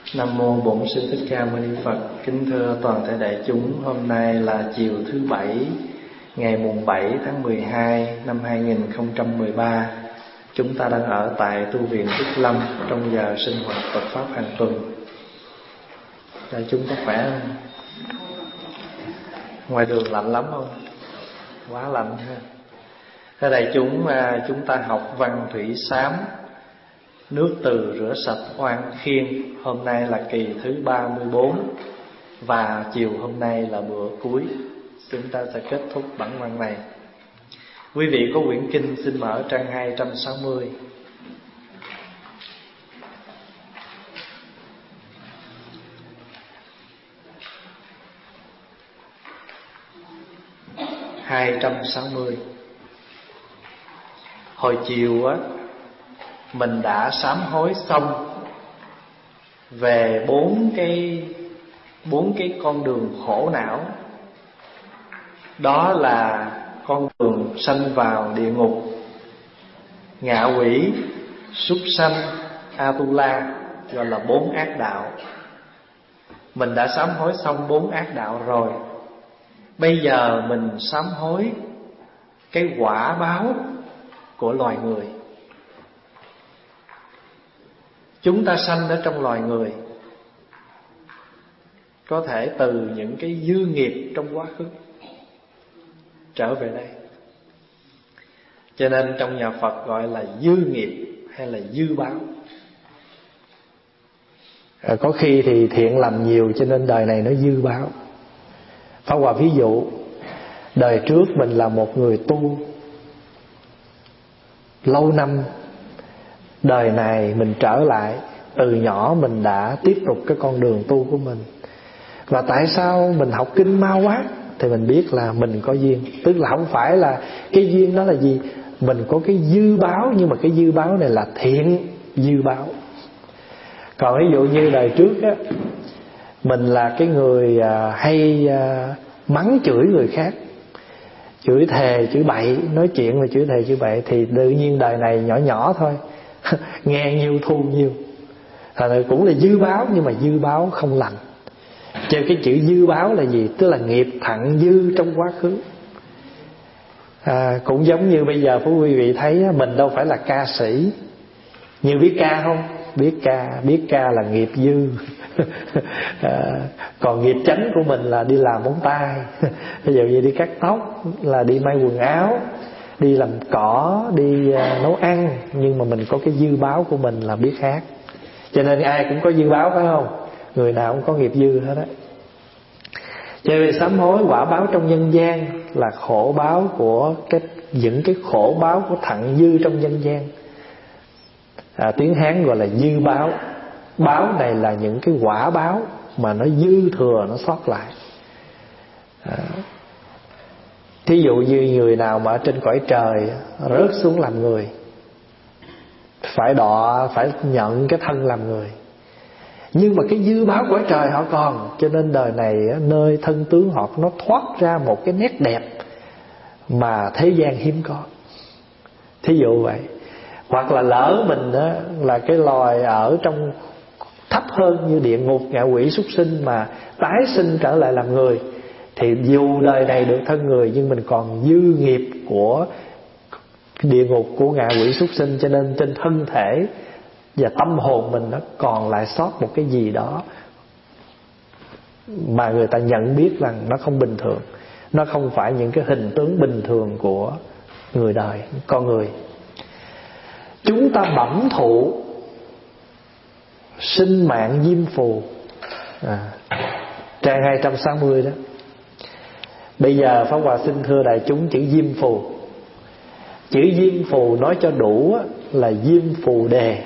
Nam mô Bổn Sư Thích Ca Mâu Ni Phật. Kính thưa toàn thể đại chúng, hôm nay là chiều thứ Bảy, ngày mùng 7 tháng 12 năm 2013. Chúng ta đang ở tại tu viện Đức Lâm trong giờ sinh hoạt Phật pháp hàng tuần. Đại chúng có khỏe không? Ngoài đường lạnh lắm không? Quá lạnh ha. Thưa đại chúng ta học văn thủy sám, nước từ rửa sạch oan khiên. Hôm nay là kỳ thứ 34 và chiều hôm nay là bữa cuối. Chúng ta sẽ kết thúc bản văn này. Quý vị có quyển kinh xin mở trang 260. Hồi chiều á, mình đã sám hối xong về bốn cái con đường khổ não. Đó là con đường sanh vào địa ngục, ngạ quỷ, súc sanh, Atula, gọi là 4 ác đạo. Mình đã sám hối xong 4 ác đạo rồi. Bây giờ mình sám hối cái quả báo của loài người. Chúng ta sanh ở trong loài người, có thể từ những cái dư nghiệp trong quá khứ trở về đây. Cho nên trong nhà Phật gọi là dư nghiệp hay là dư báo. Có khi thì thiện làm nhiều cho nên đời này nó dư báo. Pháp Hòa ví dụ, đời trước mình là một người tu lâu năm, đời này mình trở lại, từ nhỏ mình đã tiếp tục cái con đường tu của mình. Và tại sao mình học kinh mau quá? Thì mình biết là mình có duyên. Tức là không phải là cái duyên đó là gì, mình có cái dư báo, nhưng mà cái dư báo này là thiện dư báo. Còn ví dụ như đời trước á, mình là cái người hay mắng chửi người khác, chửi thề chửi bậy, nói chuyện là chửi thề chửi bậy, thì tự nhiên đời này nhỏ nhỏ thôi nghe nhiêu thu nhiêu. Thành cũng là dư báo, nhưng mà dư báo không lành. Chứ cái chữ dư báo là gì? Tức là nghiệp thặng dư trong quá khứ. Cũng giống như bây giờ quý vị thấy mình đâu phải là ca sĩ. Như biết ca không? Biết ca là nghiệp dư. Còn nghiệp chánh của mình là đi làm móng tay, ví dụ như đi cắt tóc, là đi may quần áo, đi làm cỏ, đi nấu ăn. Nhưng mà mình có cái dư báo của mình là biết hát. Cho nên ai cũng có dư báo, phải không? Người nào cũng có nghiệp dư hết á. Cho nên sám hối quả báo trong nhân gian là khổ báo của những cái khổ báo của thặng dư trong nhân gian. Tiếng Hán gọi là dư báo. Báo này là những cái quả báo mà nó dư thừa, nó sót lại. Thí dụ như người nào mà ở trên cõi trời rớt xuống làm người, phải nhận cái thân làm người, nhưng mà cái dư báo cõi trời họ còn, cho nên đời này nơi thân tướng họ nó thoát ra một cái nét đẹp mà thế gian hiếm có. Thí dụ vậy. Hoặc là lỡ mình là cái loài ở trong thấp hơn như địa ngục, ngạ quỷ, súc sinh mà tái sinh trở lại làm người, thì dù đời này được thân người nhưng mình còn dư nghiệp của địa ngục, của ngạ quỷ, súc sinh. Cho nên trên thân thể và tâm hồn mình nó còn lại sót một cái gì đó mà người ta nhận biết rằng nó không bình thường. Nó không phải những cái hình tướng bình thường của người đời, con người. Chúng ta bẩm thụ sinh mạng diêm phù, trang 260 đó. Bây giờ Pháp Hòa xin thưa đại chúng chữ diêm phù. Chữ diêm phù nói cho đủ là diêm phù đề.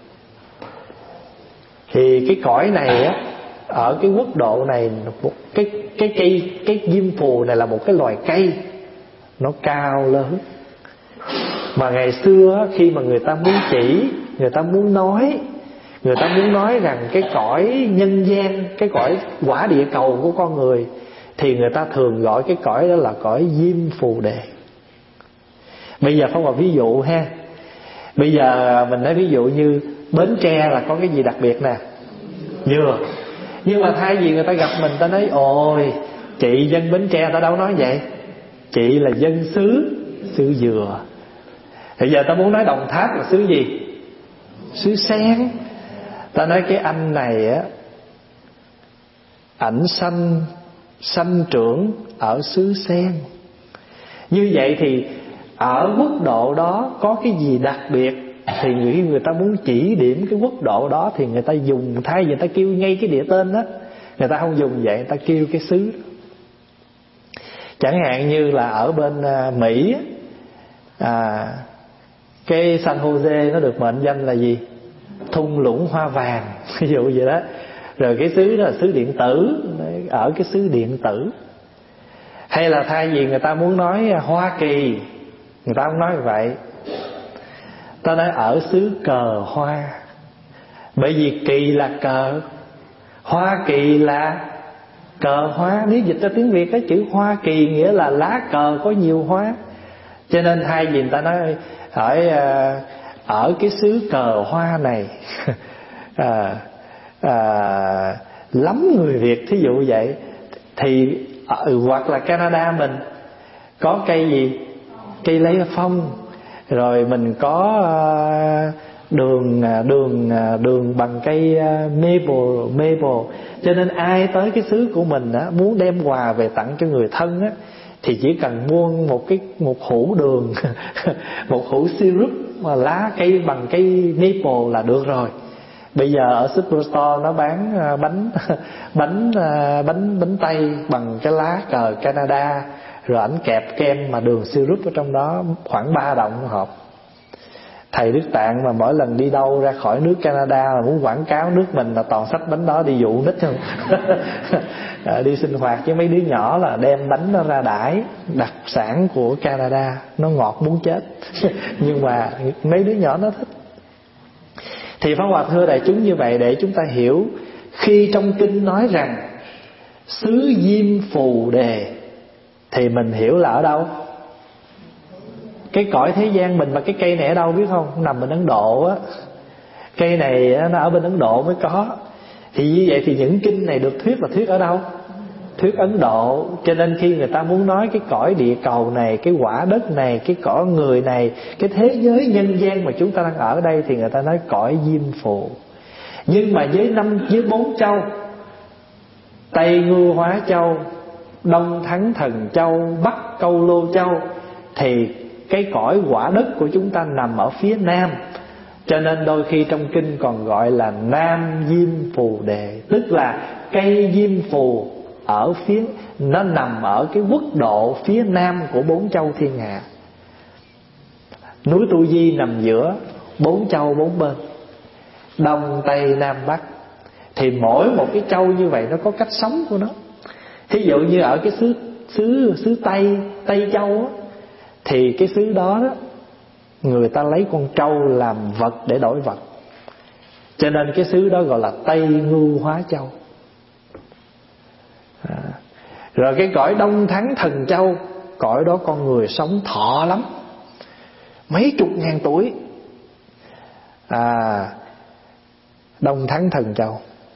Thì cái cõi này á, ở cái quốc độ này, cái diêm phù này là một cái loài cây, nó cao lớn. Mà ngày xưa khi mà người ta muốn chỉ, người ta muốn nói rằng cái cõi nhân gian, cái cõi quả địa cầu của con người, thì người ta thường gọi cái cõi đó là cõi diêm phù đề. Bây giờ không có ví dụ ha. Bây giờ mình nói ví dụ như Bến Tre là có cái gì đặc biệt nè? Vừa. Nhưng mà thay vì người ta gặp mình, ta nói ôi chị dân Bến Tre, ta đâu nói vậy. Chị là dân xứ dừa. Bây giờ ta muốn nói Đồng Tháp là xứ gì? Xứ sen. Ta nói cái anh này á, ảnh sanh trưởng ở xứ sen. Như vậy thì ở quốc độ đó có cái gì đặc biệt, thì người ta muốn chỉ điểm cái quốc độ đó thì người ta dùng, thay vì người ta kêu ngay cái địa tên đó, người ta không dùng vậy, người ta kêu cái xứ đó. Chẳng hạn như là ở bên Mỹ cái San Jose nó được mệnh danh là gì? Thung lũng hoa vàng, ví dụ vậy đó. Rồi cái xứ đó là xứ điện tử, ở cái xứ điện tử. Hay là thay vì người ta muốn nói Hoa Kỳ, người ta không nói như vậy, ta nói ở xứ cờ hoa. Bởi vì kỳ là cờ, Hoa Kỳ là cờ hoa. Nếu dịch ra tiếng Việt, cái chữ Hoa Kỳ nghĩa là lá cờ có nhiều hoa. Cho nên thay vì người ta nói ở cái xứ cờ hoa này lắm người Việt, thí dụ vậy. Thì hoặc là Canada mình có cây gì? Cây lấy phong. Rồi mình có đường bằng cây maple. Cho nên ai tới cái xứ của mình á, muốn đem quà về tặng cho người thân á, thì chỉ cần mua một hũ đường một hũ syrup mà lá cây bằng cây maple là được rồi. Bây giờ ở Superstore nó bán bánh tây bằng cái lá cờ Canada, rồi ảnh kẹp kem mà đường syrup ở trong đó, khoảng 3 đồng một hộp. Thầy Đức Tạng mà mỗi lần đi đâu ra khỏi nước Canada mà muốn quảng cáo nước mình là toàn xách bánh đó đi dụ nít không. Đi sinh hoạt với mấy đứa nhỏ là đem bánh đó ra đãi, đặc sản của Canada, nó ngọt muốn chết. Nhưng mà mấy đứa nhỏ nó thích. Thì Pháp Hòa thưa đại chúng như vậy để chúng ta hiểu, khi trong kinh nói rằng xứ Diêm Phù Đề thì mình hiểu là ở đâu? Cái cõi thế gian mình. Mà cái cây này ở đâu biết không? Nằm bên Ấn Độ á. Cây này nó ở bên Ấn Độ mới có. Thì như vậy thì những kinh này được thuyết là thuyết ở đâu? Thuyết Ấn Độ. Cho nên khi người ta muốn nói cái cõi địa cầu này, cái quả đất này, cái cõi người này, cái thế giới nhân gian mà chúng ta đang ở đây, thì người ta nói cõi Diêm Phù. Nhưng mà với 4 châu, Tây Ngưu Hóa Châu, Đông Thắng Thần Châu, Bắc Câu Lô Châu, thì cái cõi quả đất của chúng ta nằm ở phía nam. Cho nên đôi khi trong kinh còn gọi là Nam Diêm Phù Đề. Tức là cây diêm phù ở phía, nó nằm ở cái quốc độ phía nam của 4 châu thiên hạ. Núi Tu Di nằm giữa 4 châu 4 bên, Đông Tây Nam Bắc. Thì mỗi một cái châu như vậy nó có cách sống của nó. Thí dụ như ở cái xứ Tây Châu á, thì cái xứ đó người ta lấy con trâu làm vật để đổi vật. Cho nên cái xứ đó gọi là Tây Ngưu Hóa Châu. Rồi cái cõi Đông Thắng Thần Châu, cõi đó con người sống thọ lắm, mấy chục ngàn tuổi. Đông Thắng Thần Châu.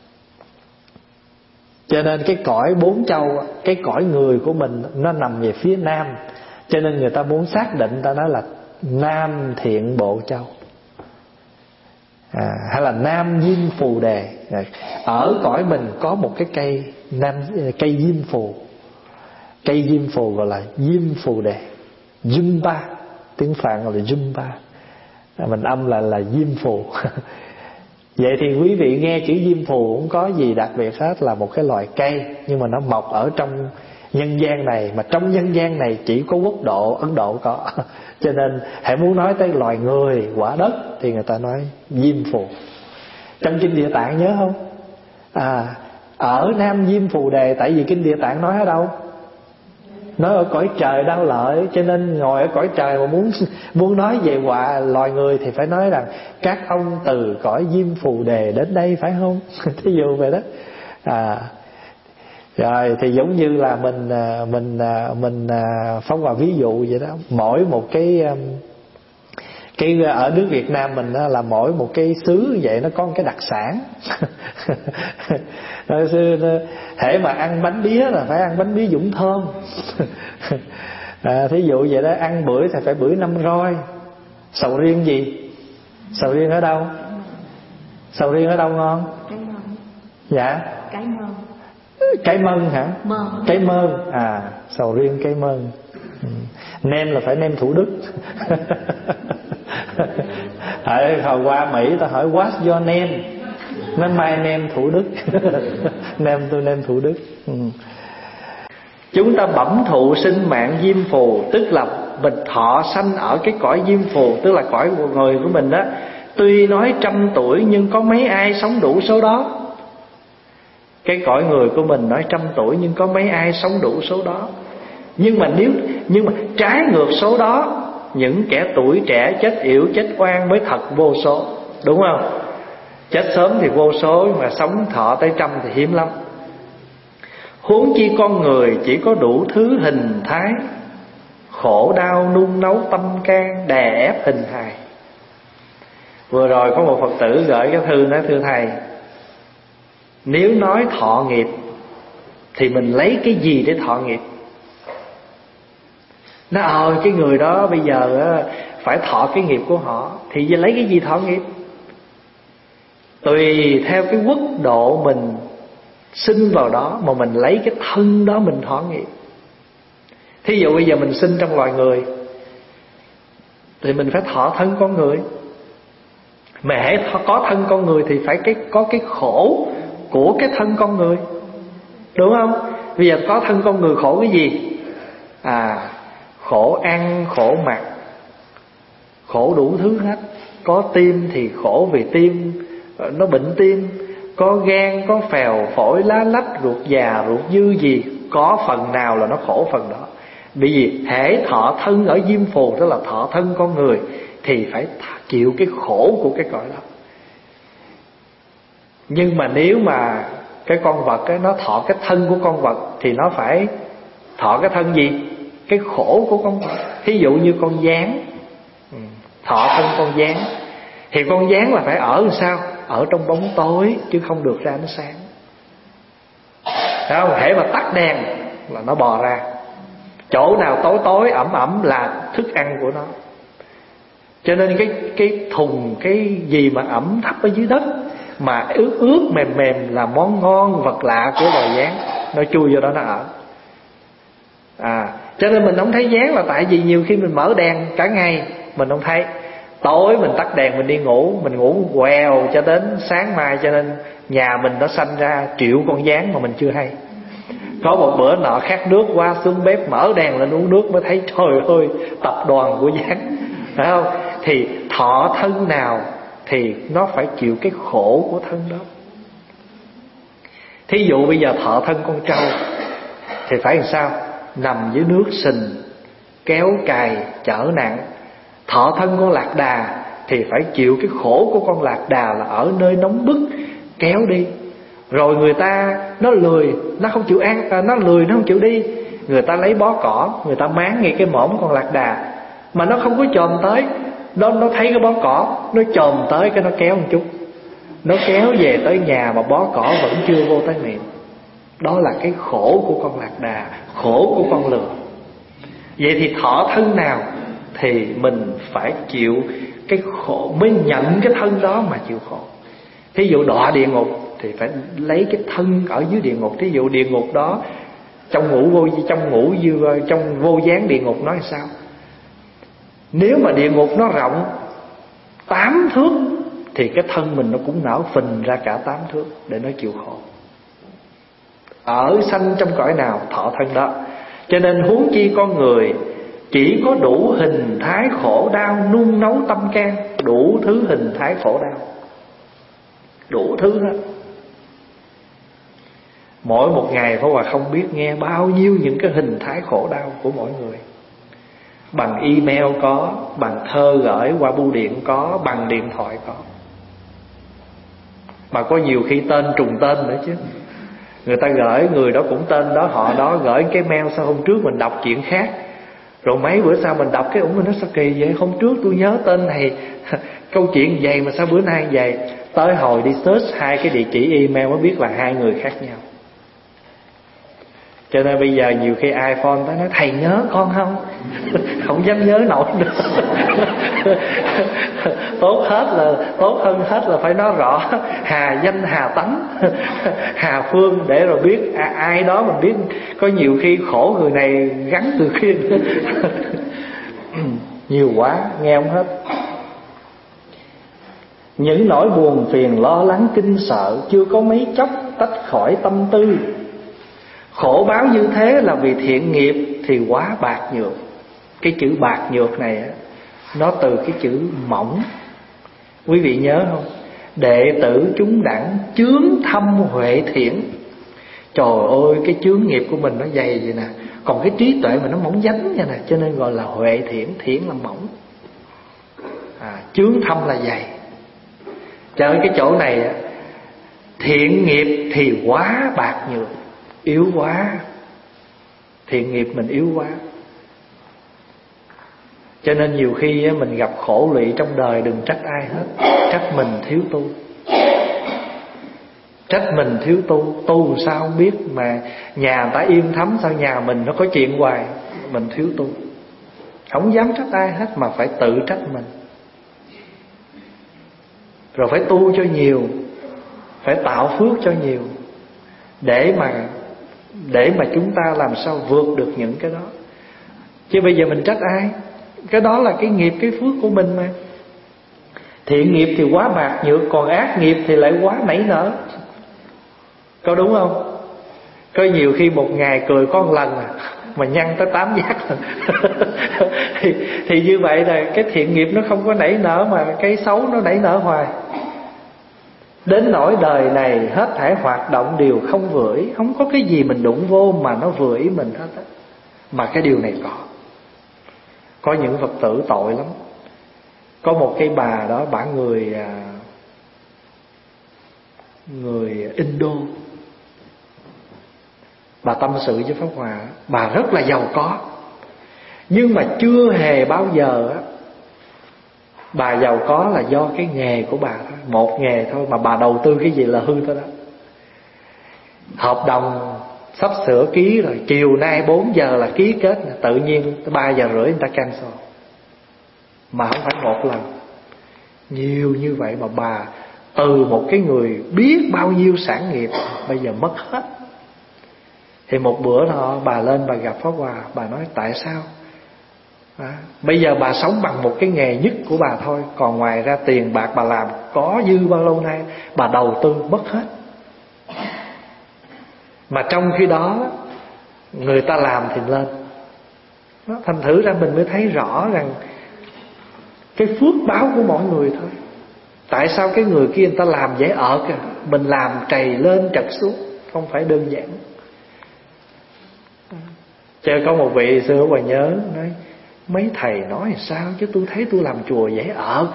Cho nên cái cõi 4 châu, cái cõi người của mình nó nằm về phía nam. Cho nên người ta muốn xác định, ta nói là Nam Thiện Bộ Châu, hay là Nam Diêm Phù Đề. Ở cõi mình có một cái cây diêm phù. Cây diêm phù gọi là Diêm Phù Đề, Jumba, tiếng Phạn gọi là Jumba, mình âm là diêm phù. Vậy thì quý vị nghe chữ diêm phù cũng có gì đặc biệt hết, là một cái loài cây, nhưng mà nó mọc ở trong nhân gian này. Mà trong nhân gian này chỉ có quốc độ Ấn Độ có. Cho nên hãy muốn nói tới loài người, quả đất, thì người ta nói diêm phù. Trong kinh Địa Tạng nhớ không? Ở Nam Diêm Phù Đề. Tại vì kinh Địa Tạng nói ở đâu? Nói ở cõi trời Đao Lợi. Cho nên ngồi ở cõi trời mà muốn nói về loài người thì phải nói rằng các ông từ cõi Diêm Phù Đề đến đây, phải không? Thí dụ vậy đó. Rồi thì giống như là mình Pháp Hòa ví dụ vậy đó. Mỗi một cái Cái ở nước Việt Nam mình là mỗi một cái xứ vậy nó có một cái đặc sản. Hễ mà ăn bánh bía là phải ăn bánh bía Dũng Thơm. Thí dụ vậy đó, ăn bưởi thì phải bưởi 5 roi. Sầu riêng gì? Sầu riêng ở đâu? Sầu riêng ở đâu ngon? Cái mơn. Dạ. Cái mơn. Cái mơn hả? Mơn. Cái mơn. Sầu riêng cái mơn. Nem là phải nem Thủ Đức. Hồi qua Mỹ ta hỏi what's your name? Nó my name Thủ Đức. Nem Thủ Đức. Chúng ta bẩm thụ sinh mạng diêm phù, tức là mình thọ sanh ở cái cõi diêm phù, tức là cõi người của mình đó. Tuy nói 100 tuổi nhưng có mấy ai sống đủ số đó. Cái cõi người của mình nói 100 tuổi nhưng có mấy ai sống đủ số đó. Nhưng mà trái ngược số đó, những kẻ tuổi trẻ chết yểu chết oan mới thật vô số, đúng không? Chết sớm thì vô số, mà sống thọ tới 100 thì hiếm lắm. Huống chi con người chỉ có đủ thứ hình thái, khổ đau nung nấu tâm can, đè ép hình hài. Vừa rồi có một Phật tử gửi cái thư nói: thưa thầy, nếu nói thọ nghiệp thì mình lấy cái gì để thọ nghiệp? Nó cái người đó bây giờ phải thọ cái nghiệp của họ, thì lấy cái gì thọ nghiệp? Tùy theo cái quốc độ mình sinh vào đó mà mình lấy cái thân đó mình thọ nghiệp. Thí dụ bây giờ mình sinh trong loài người thì mình phải thọ thân con người. Mà hễ có thân con người thì phải có cái khổ của cái thân con người, đúng không? Bây giờ có thân con người khổ cái gì? Khổ ăn, khổ mặc, khổ đủ thứ hết. Có tim thì khổ vì tim, nó bệnh tim. Có gan, có phèo, phổi, lá lách, ruột già, ruột dư gì, có phần nào là nó khổ phần đó. Bởi vì hễ thọ thân ở diêm phù, tức là thọ thân con người, thì phải chịu cái khổ của cái cõi đó. Nhưng mà nếu mà cái con vật ấy, nó thọ cái thân của con vật, thì nó phải thọ cái thân gì? Cái khổ của con vật. Thí dụ như con gián, thọ thân con gián, thì con gián là phải ở làm sao? Ở trong bóng tối, chứ không được ra ánh sáng. Đó, hễ mà tắt đèn là nó bò ra. Chỗ nào tối tối ẩm ẩm là thức ăn của nó. Cho nên cái thùng, cái gì mà ẩm thấp ở dưới đất mà ướt ướt mềm mềm là món ngon vật lạ của loài gián. Nó chui vô đó nó ở. Cho nên mình không thấy gián là tại vì nhiều khi mình mở đèn cả ngày mình không thấy. Tối mình tắt đèn mình đi ngủ, mình ngủ quèo cho đến sáng mai, cho nên nhà mình nó sanh ra triệu con gián mà mình chưa hay. Có một bữa nọ khát nước, qua xuống bếp mở đèn lên uống nước mới thấy trời ơi, tập đoàn của gián, phải không? Thì thọ thân nào thì nó phải chịu cái khổ của thân đó. Thí dụ bây giờ thọ thân con trâu thì phải làm sao? Nằm dưới nước sình, kéo cày, chở nặng. Thọ thân con lạc đà thì phải chịu cái khổ của con lạc đà là ở nơi nóng bức, kéo đi. Rồi người ta nó lười, nó không chịu ăn, nó lười, nó không chịu đi. Người ta lấy bó cỏ, người ta máng ngay cái mõm con lạc đà, mà nó không có chồm tới. Nó thấy cái bó cỏ, nó chồm tới cái nó kéo một chút. Nó kéo về tới nhà mà bó cỏ vẫn chưa vô tới miệng. Đó là cái khổ của con lạc đà, khổ của con lừa. Vậy thì thọ thân nào thì mình phải chịu cái khổ, mới nhận cái thân đó mà chịu khổ. Thí dụ đọa địa ngục thì phải lấy cái thân ở dưới địa ngục. Thí dụ địa ngục đó trong vô gián địa ngục nói sao? Nếu mà địa ngục nó rộng 8 thước thì cái thân mình nó cũng nở phình ra cả 8 thước để nó chịu khổ. Ở sanh trong cõi nào thọ thân đó. Cho nên huống chi con người chỉ có đủ hình thái khổ đau nung nấu tâm can, đủ thứ hình thái khổ đau, đủ thứ đó. Mỗi một ngày Pháp Hòa không biết nghe bao nhiêu những cái hình thái khổ đau của mỗi người. Bằng email có, bằng thơ gửi qua bưu điện có, bằng điện thoại có. Mà có nhiều khi tên trùng tên nữa chứ. Người ta gửi người đó cũng tên đó, họ đó gửi cái mail sao hôm trước mình đọc chuyện khác. Rồi mấy bữa sau mình đọc cái mình nói sao kỳ vậy, hôm trước tôi nhớ tên này câu chuyện vậy mà sao bữa nay vậy. Tới hồi đi search 2 cái địa chỉ email mới biết là 2 người khác nhau. Cho nên bây giờ nhiều khi iPhone tới nói thầy nhớ con không? Không dám nhớ nổi nữa. Tốt hơn hết là phải nói rõ hà danh hà tánh, hà phương, để rồi biết ai đó mình biết. Có nhiều khi khổ người này gắn từ khiên. Nhiều quá nghe không hết. Những nỗi buồn phiền lo lắng kinh sợ chưa có mấy chốc tách khỏi tâm tư. Khổ báo như thế là vì thiện nghiệp thì quá bạc nhược. Cái chữ bạc nhược này nó từ cái chữ mỏng. Quý vị nhớ không? Đệ tử chúng đẳng chướng thâm huệ thiển. Trời ơi, cái chướng nghiệp của mình nó dày vậy nè, còn cái trí tuệ mình nó mỏng dánh vậy nè, cho nên gọi là huệ thiển. Thiển là mỏng, chướng thâm là dày. Cho nên cái chỗ này thiện nghiệp thì quá bạc nhược, yếu quá. Thiện nghiệp mình yếu quá. Cho nên nhiều khi mình gặp khổ lụy trong đời, đừng trách ai hết, trách mình thiếu tu. Trách mình thiếu tu. Tu sao không biết, mà nhà người ta yên thấm, sao nhà mình nó có chuyện hoài. Mình thiếu tu. Không dám trách ai hết, mà phải tự trách mình. Rồi phải tu cho nhiều, phải tạo phước cho nhiều, để mà chúng ta làm sao vượt được những cái đó. Chứ bây giờ mình trách ai? Cái đó là cái nghiệp, cái phước của mình mà. Thiện nghiệp thì quá bạc nhược, còn ác nghiệp thì lại quá nảy nở. Có đúng không? Có nhiều khi một ngày cười có một lần mà nhăn tới 8 giác lần. thì như vậy là cái thiện nghiệp nó không có nảy nở, mà cái xấu nó nảy nở hoài. Đến nỗi đời này hết thảy hoạt động đều không vừa ý. Không có cái gì mình đụng vô mà nó vừa ý mình hết á. Mà cái điều này có những Phật tử tội lắm. Có một cái bà đó, bà người Indo. Bà tâm sự với Pháp Hòa, bà rất là giàu có, nhưng mà chưa hề bao giờ bà giàu có là do cái nghề của bà thôi. Một nghề thôi mà bà đầu tư cái gì là hư thôi đó. Hợp đồng sắp sửa ký rồi, chiều nay 4 giờ là ký kết, tự nhiên 3 giờ rưỡi người ta cancel. Mà không phải một lần, nhiều như vậy. Mà bà từ một cái người biết bao nhiêu sản nghiệp bây giờ mất hết. Thì một bữa đó bà lên bà gặp Pháp Hòa, bà nói tại sao? Bây giờ bà sống bằng một cái nghề nhất của bà thôi, còn ngoài ra tiền bạc bà làm có dư bao lâu nay bà đầu tư mất hết. Mà trong khi đó người ta làm thì lên. Thành thử ra mình mới thấy rõ rằng cái phước báo của mọi người thôi. Tại sao cái người kia người ta làm dễ ợt mình làm trầy lên trật xuống, không phải đơn giản. Chứ có một vị xưa bà nhớ nói, mấy thầy nói sao chứ tôi thấy tôi làm chùa dễ ợt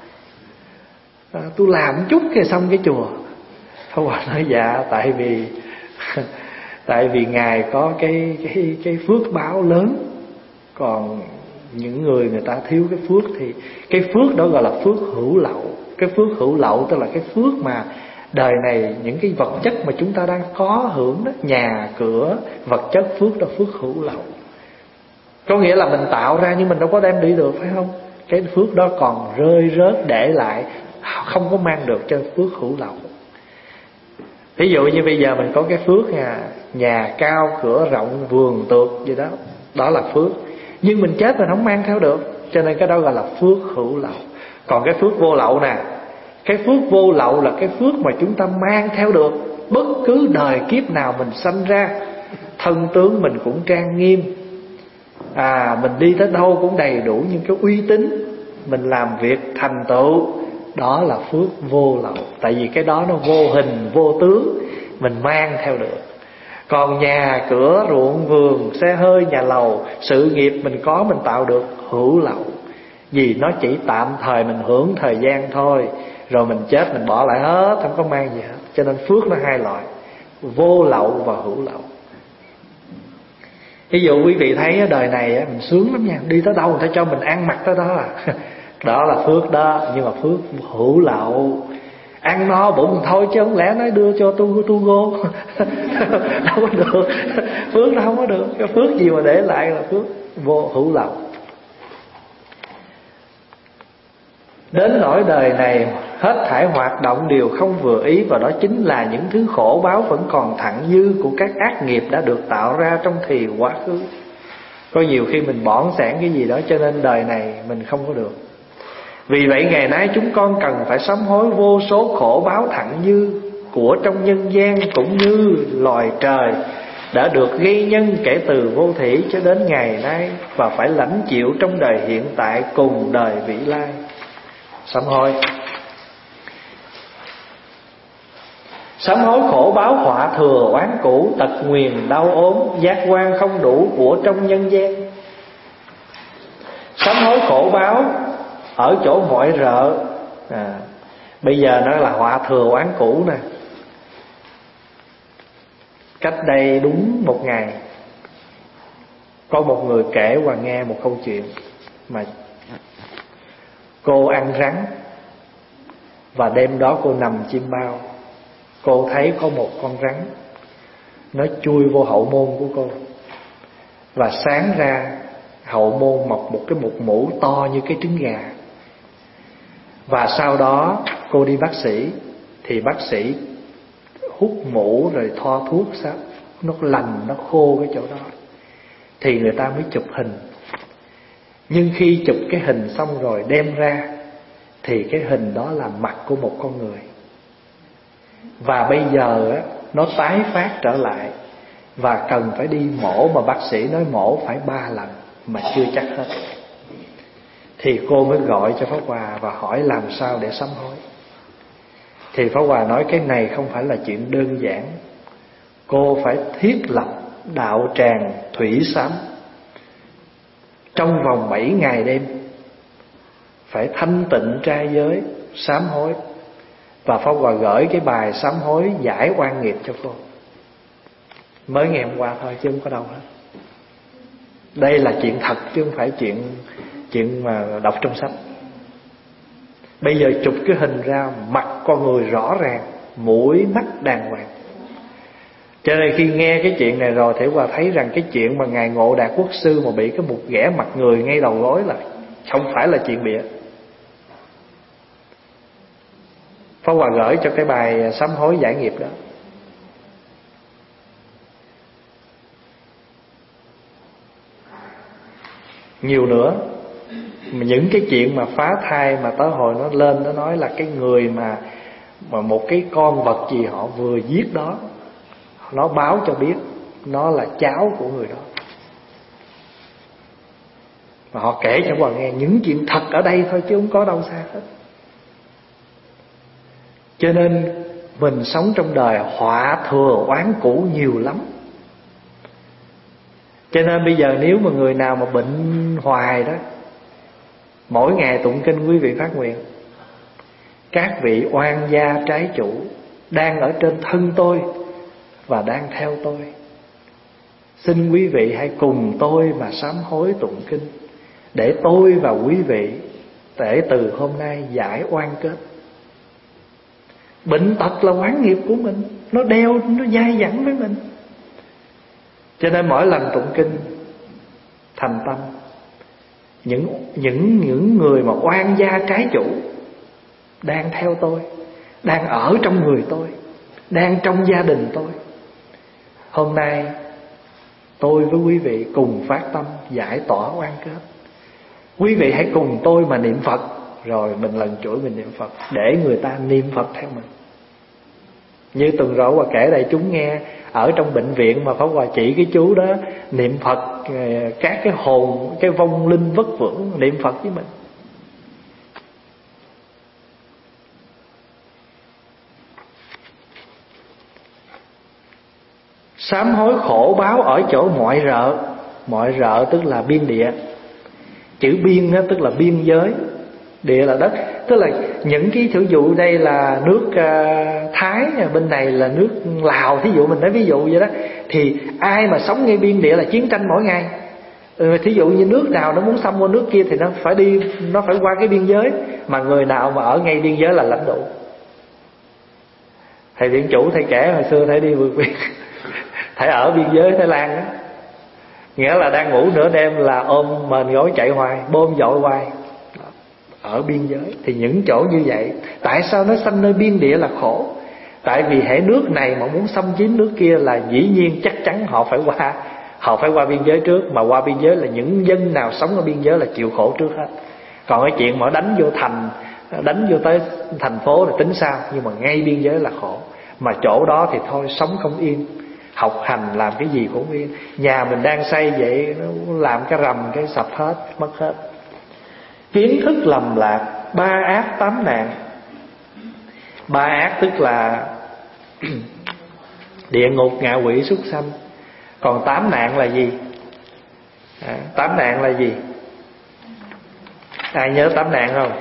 tôi làm chút cái xong cái chùa. Thôi bà nói dạ, tại vì ngài có cái phước báo lớn, còn những người ta thiếu cái phước. Thì cái phước đó gọi là phước hữu lậu. Cái phước hữu lậu tức là cái phước mà đời này những cái vật chất mà chúng ta đang có hưởng đó, nhà cửa vật chất, phước đó phước hữu lậu. Có nghĩa là mình tạo ra nhưng mình đâu có đem đi được, phải không? Cái phước đó còn rơi rớt để lại, không có mang được, cho phước hữu lậu. Ví dụ như bây giờ mình có cái phước nhà cao cửa rộng vườn tược gì đó, đó là phước. Nhưng mình chết mình không mang theo được, cho nên cái đó gọi là phước hữu lậu. Còn cái phước vô lậu nè, cái phước vô lậu là cái phước mà chúng ta mang theo được bất cứ đời kiếp nào mình sanh ra. Thân tướng mình cũng trang nghiêm, mình đi tới đâu cũng đầy đủ những cái uy tín, mình làm việc thành tựu, đó là phước vô lậu. Tại vì cái đó nó vô hình vô tướng, mình mang theo được. Còn nhà cửa ruộng vườn xe hơi nhà lầu, sự nghiệp mình có mình tạo được, hữu lậu. Vì nó chỉ tạm thời mình hưởng thời gian thôi, rồi mình chết mình bỏ lại hết, không có mang gì hết. Cho nên phước nó hai loại, vô lậu và hữu lậu. Ví dụ quý vị thấy đời này mình sướng lắm nha, đi tới đâu người ta cho mình ăn mặc tới đó à. Đó là phước đó, nhưng mà phước hữu lậu. Ăn no bụng thôi chứ không lẽ nói đưa cho tu gô đâu có được. Phước nó không có được. Cái phước gì mà để lại là phước vô hữu lậu. Đến nỗi đời này hết thảy hoạt động đều không vừa ý, và đó chính là những thứ khổ báo vẫn còn thặng dư của các ác nghiệp đã được tạo ra trong thì quá khứ. Có nhiều khi mình bỏn sẻn cái gì đó cho nên đời này mình không có được. Vì vậy ngày nay chúng con cần phải sám hối vô số khổ báo thặng dư của trong nhân gian cũng như loài trời đã được gây nhân kể từ vô thủy cho đến ngày nay, và phải lãnh chịu trong đời hiện tại cùng đời vị lai. Sám hối. Sám hối khổ báo họa thừa oán cũ, tật nguyền đau ốm, giác quan không đủ của trong nhân gian. Sám hối khổ báo ở chỗ mọi rợ. Bây giờ nó là họa thừa oán cũ nè. Cách đây đúng một ngày, có một người kể Hòa nghe một câu chuyện mà cô ăn rắn, và đêm đó cô nằm chim bao. Cô thấy có một con rắn nó chui vô hậu môn của cô, và sáng ra hậu môn mọc một cái mũ to như cái trứng gà. Và sau đó cô đi bác sĩ, thì bác sĩ hút mũ rồi thoa thuốc sao nó lành, nó khô cái chỗ đó, thì người ta mới chụp hình. Nhưng khi chụp cái hình xong rồi đem ra, thì cái hình đó là mặt của một con người. Và bây giờ nó tái phát trở lại, và cần phải đi mổ, mà bác sĩ nói mổ phải 3 lần mà chưa chắc hết. Thì cô mới gọi cho Pháp Hòa và hỏi làm sao để sám hối. Thì Pháp Hòa nói cái này không phải là chuyện đơn giản. Cô phải thiết lập đạo tràng thủy sám trong vòng 7 ngày đêm, phải thanh tịnh trai giới sám hối. Và Pháp Hòa gửi cái bài sám hối giải oan nghiệp cho cô, mới ngày hôm qua thôi chứ không có đâu hết. Đây là chuyện thật chứ không phải chuyện mà đọc trong sách. Bây giờ chụp cái hình ra, mặt con người rõ ràng, mũi mắt đàng hoàng. Cho nên khi nghe cái chuyện này rồi, thì Hòa thấy rằng cái chuyện mà Ngài Ngộ Đạt Quốc Sư mà bị cái một ghẻ mặt người ngay đầu gối là không phải là chuyện bịa. Pháp Hòa gửi cho cái bài sám hối giải nghiệp đó. Nhiều nữa, những cái chuyện mà phá thai mà tới hồi nó lên, nó nói là cái người mà một cái con vật gì họ vừa giết đó, nó báo cho biết nó là cháu của người đó. Và họ kể cho Hòa nghe những chuyện thật ở đây thôi chứ không có đâu xa hết. Cho nên mình sống trong đời họa thừa oán cũ nhiều lắm. Cho nên bây giờ nếu mà người nào mà bệnh hoài đó, mỗi ngày tụng kinh quý vị phát nguyện: các vị oan gia trái chủ đang ở trên thân tôi và đang theo tôi, xin quý vị hãy cùng tôi mà sám hối tụng kinh, để tôi và quý vị để từ hôm nay giải oan kết. Bệnh tật là oán nghiệp của mình, nó đeo, nó dai dẳng với mình. Cho nên mỗi lần tụng kinh thành tâm, những người mà oan gia trái chủ đang theo tôi, đang ở trong người tôi, đang trong gia đình tôi, hôm nay tôi với quý vị cùng phát tâm giải tỏa oan kết. Quý vị hãy cùng tôi mà niệm Phật, rồi mình lần chuỗi mình niệm Phật, để người ta niệm Phật theo mình. Như tuần rồi Hòa kể đại chúng nghe, ở trong bệnh viện mà Pháp Hòa chỉ cái chú đó niệm Phật, các cái hồn, cái vong linh vất vưởng niệm Phật với mình. Sám hối khổ báo ở chỗ mọi rợ. Mọi rợ tức là biên địa. Chữ biên đó tức là biên giới. Địa là đất, tức là những cái thí dụ đây là nước Thái, bên này là nước Lào, thí dụ mình nói ví dụ vậy đó, thì ai mà sống ngay biên địa là chiến tranh mỗi ngày. Thí dụ như nước nào nó muốn xâm qua nước kia thì nó phải qua cái biên giới, mà người nào mà ở ngay biên giới là lãnh tụ. Thầy Điện Chủ, thầy kể hồi xưa thầy đi vượt biên thầy ở biên giới Thái Lan đó, nghĩa là đang ngủ nửa đêm là ôm mền gối chạy hoài, bom dội hoài ở biên giới. Thì những chỗ như vậy, tại sao nó xâm nơi biên địa là khổ? Tại vì hễ nước này mà muốn xâm chiếm nước kia là dĩ nhiên chắc chắn họ phải qua biên giới trước. Mà qua biên giới là những dân nào sống ở biên giới là chịu khổ trước hết. Còn cái chuyện mà đánh vô thành, đánh vô tới thành phố là tính sao, nhưng mà ngay biên giới là khổ. Mà chỗ đó thì thôi sống không yên, học hành làm cái gì cũng yên. Nhà mình đang xây vậy nó làm cái rầm cái sập hết, mất hết. Kiến thức lầm lạc, 3 ác 8 nạn. 3 ác tức là địa ngục, ngạ quỷ, súc sanh. Còn 8 nạn là gì? 8 nạn là gì? Ai nhớ 8 nạn không?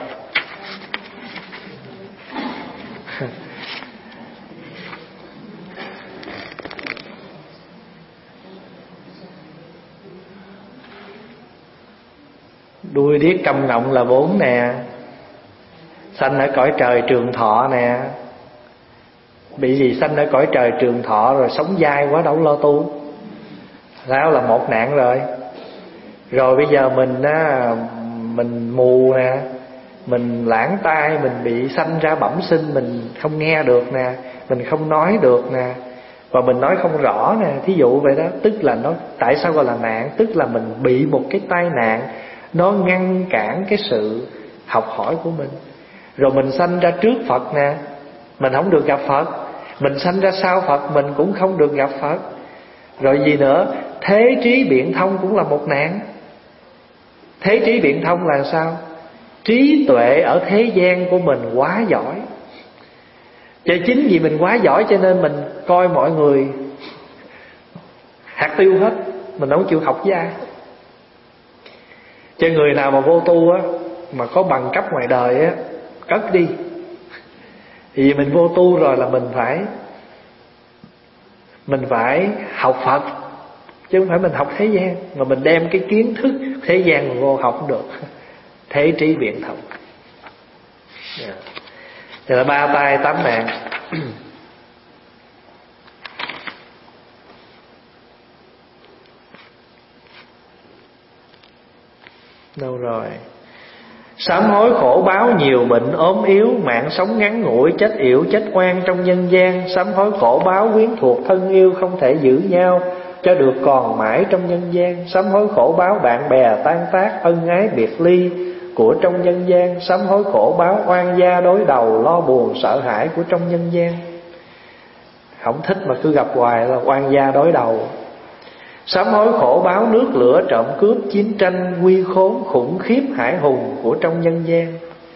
Đuôi điếc câm ngọng là 4 nè. Sanh ở cõi trời trường thọ nè. Bị gì sanh ở cõi trời trường thọ rồi sống dai quá đâu lo tu. Đó là 1 nạn rồi. Rồi bây giờ mình mù nè, mình lãng tai, mình bị sanh ra bẩm sinh, mình không nghe được nè, mình không nói được nè, và mình nói không rõ nè, thí dụ vậy đó. Tức là nó, tại sao gọi là nạn? Tức là mình bị một cái tai nạn, nó ngăn cản cái sự học hỏi của mình. Rồi mình sanh ra trước Phật nè, mình không được gặp Phật. Mình sanh ra sau Phật, mình cũng không được gặp Phật. Rồi gì nữa? Thế trí biện thông cũng là một nạn. Thế trí biện thông là sao? Trí tuệ ở thế gian của mình quá giỏi. Cho chính vì mình quá giỏi cho nên mình coi mọi người hạt tiêu hết, mình không chịu học với ai. Cho người nào mà vô tu á, mà có bằng cấp ngoài đời á, cất đi. Vì mình vô tu rồi là mình phải học Phật, chứ không phải mình học thế gian. Mà mình đem cái kiến thức thế gian mà vô học không được. Thế trí biện thông. Thì là 3 tai 8 nạn. Đâu rồi? Sám hối khổ báo, nhiều bệnh ốm yếu, mạng sống ngắn ngủi, chết yểu chết oan trong nhân gian. Sám hối khổ báo, quyến thuộc thân yêu, không thể giữ nhau cho được còn mãi trong nhân gian. Sám hối khổ báo, bạn bè tan tác, ân ái biệt ly của trong nhân gian. Sám hối khổ báo, oan gia đối đầu, lo buồn sợ hãi của trong nhân gian. Không thích mà cứ gặp hoài là oan gia đối đầu. Sám hối khổ báo, nước lửa trộm cướp, chiến tranh nguy khốn, khủng khiếp hải hùng của trong nhân gian.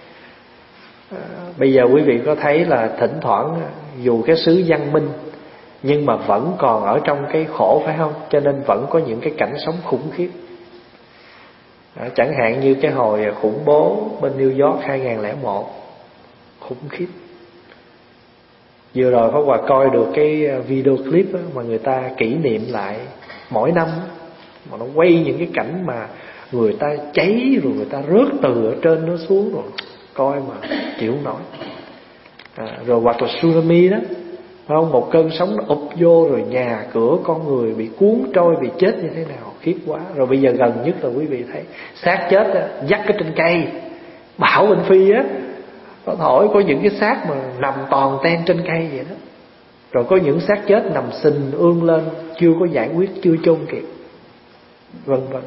Bây giờ quý vị có thấy là thỉnh thoảng dù cái xứ văn minh nhưng mà vẫn còn ở trong cái khổ, phải không? Cho nên vẫn có những cái cảnh sống khủng khiếp. Chẳng hạn như cái hồi khủng bố bên New York 2001, khủng khiếp. Vừa rồi Pháp Hòa coi được cái video clip đó, mà người ta kỷ niệm lại mỗi năm, mà nó quay những cái cảnh mà người ta cháy rồi người ta rớt từ ở trên nó xuống, rồi coi mà chịu nổi. Rồi hoặc là tsunami đó, phải không? Một cơn sóng nó ụp vô rồi nhà cửa con người bị cuốn trôi, bị chết như thế nào, khiếp quá. Rồi bây giờ gần nhất là quý vị thấy xác chết đó, dắt cái trên cây, bão bên Phi á, có thổi có những cái xác mà nằm toàn ten trên cây vậy đó. Rồi có những xác chết nằm sình ương lên, chưa có giải quyết, chưa chôn kịp, vân vân.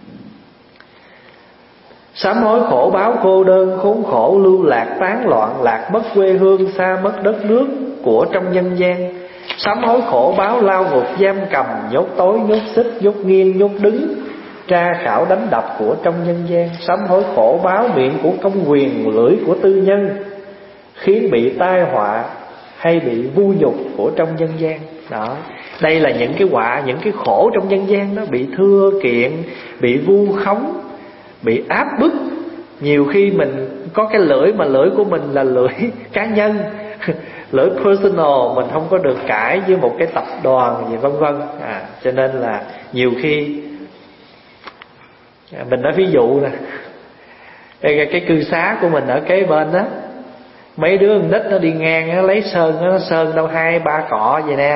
Sám hối khổ báo, cô đơn khốn khổ, lưu lạc tán loạn, lạc mất quê hương, xa mất đất nước của trong nhân gian. Sám hối khổ báo, lao ngục giam cầm, nhốt tối nhốt xích, nhốt nghiêng nhốt đứng, tra khảo đánh đập của trong nhân gian. Sám hối khổ báo, miệng của công quyền, lưỡi của tư nhân, khiến bị tai họa hay bị vu nhục của trong nhân gian. Đó, đây là những cái họa, những cái khổ trong nhân gian đó. Bị thưa kiện, bị vu khống, bị áp bức, Nhiều khi mình có cái lưỡi mà lưỡi của mình là lưỡi cá nhân, lưỡi personal, mình không có được cãi với một cái tập đoàn gì vân vân. Cho nên là nhiều khi mình nói ví dụ nè, cái cư xá của mình ở kế bên đó, mấy đứa con nít nó đi ngang nó lấy sơn, nó sơn đâu 2-3 cọ vậy nè.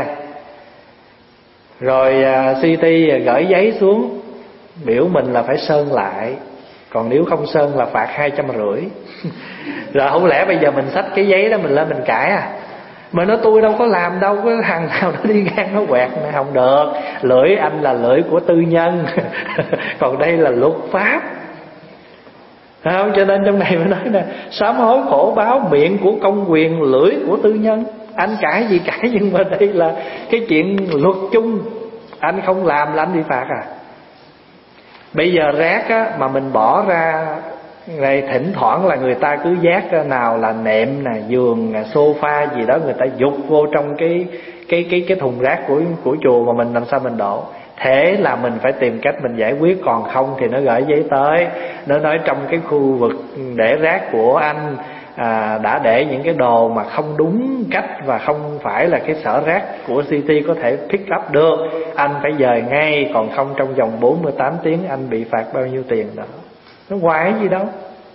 Rồi CT gửi giấy xuống biểu mình là phải sơn lại, còn nếu không sơn là phạt 250. Rồi không lẽ bây giờ mình xách cái giấy đó mình lên mình cãi à? Mà nói tôi đâu có làm đâu, có thằng nào nó đi ngang nó quẹt này, không được. Lưỡi anh là lưỡi của tư nhân còn đây là luật pháp, không? Cho nên trong này mới nói nè, sám hối khổ báo, miệng của công quyền, lưỡi của tư nhân. Anh cãi gì cãi, nhưng mà đây là cái chuyện luật chung, anh không làm là anh bị phạt à. Bây giờ rác á, mà mình bỏ ra này, thỉnh thoảng là người ta cứ vác nào là nệm nè, giường nè, sofa gì đó, người ta dục vô trong cái thùng rác của chùa, mà mình làm sao mình đổ. Thế là mình phải tìm cách mình giải quyết, còn không thì nó gửi giấy tới, nó nói trong cái khu vực để rác của anh đã để những cái đồ mà không đúng cách và không phải là cái sở rác của CT có thể pick up được, anh phải dời ngay, còn không trong vòng 48 tiếng anh bị phạt bao nhiêu tiền đó. Nó hoài gì đâu.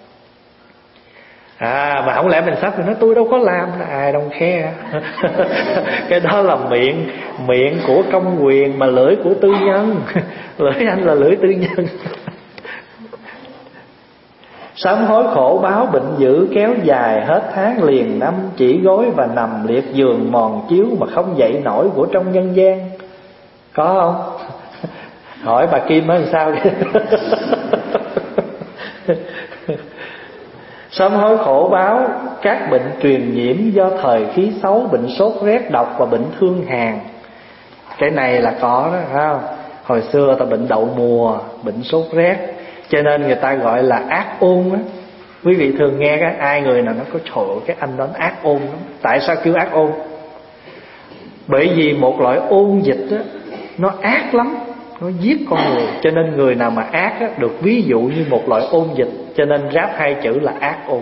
Mà không lẽ mình sắp thì nói tôi đâu có làm, ai đâu khe. Cái đó là miệng của công quyền mà lưỡi của tư nhân. Lưỡi anh là lưỡi tư nhân. Sám hối khổ báo bệnh dữ kéo dài hết tháng liền năm, chỉ gối và nằm liệt giường mòn chiếu mà không dậy nổi của trong nhân gian. Có không? Hỏi bà Kim nói làm sao vậy? Sám hối khổ báo các bệnh truyền nhiễm do thời khí xấu, bệnh sốt rét độc và bệnh thương hàn. Cái này là có đó, phải không? Hồi xưa ta bệnh đậu mùa, bệnh sốt rét, cho nên người ta gọi là ác ôn á. Quý vị thường nghe cái ai người nào nó có trời ơi, cái anh đó nó ác ôn lắm. Tại sao kêu ác ôn? Bởi vì một loại ôn dịch á, nó ác lắm, nó giết con người. Cho nên người nào mà ác á, được ví dụ như một loại ôn dịch, cho nên ráp hai chữ là ác ôn.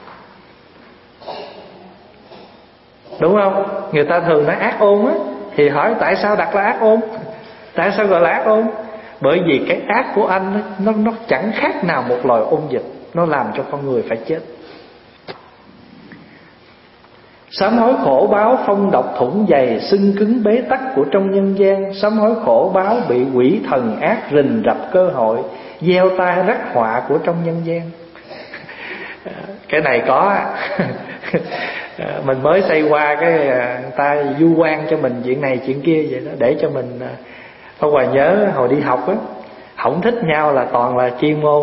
Đúng không? Người ta thường nói ác ôn á, thì hỏi tại sao đặt là ác ôn? Tại sao gọi là ác ôn? Bởi vì cái ác của anh nó chẳng khác nào một loài ôn dịch, nó làm cho con người phải chết. Sám hối khổ báo phong độc thủng dày, sưng cứng bế tắc của trong nhân gian. Sám hối khổ báo bị quỷ thần ác rình rập cơ hội, gieo tai rắc họa của trong nhân gian. Cái này có mình mới xây qua cái người ta du quan cho mình chuyện này chuyện kia vậy đó, để cho mình. Pháp Hòa nhớ hồi đi học á, không thích nhau là toàn là chuyên môn.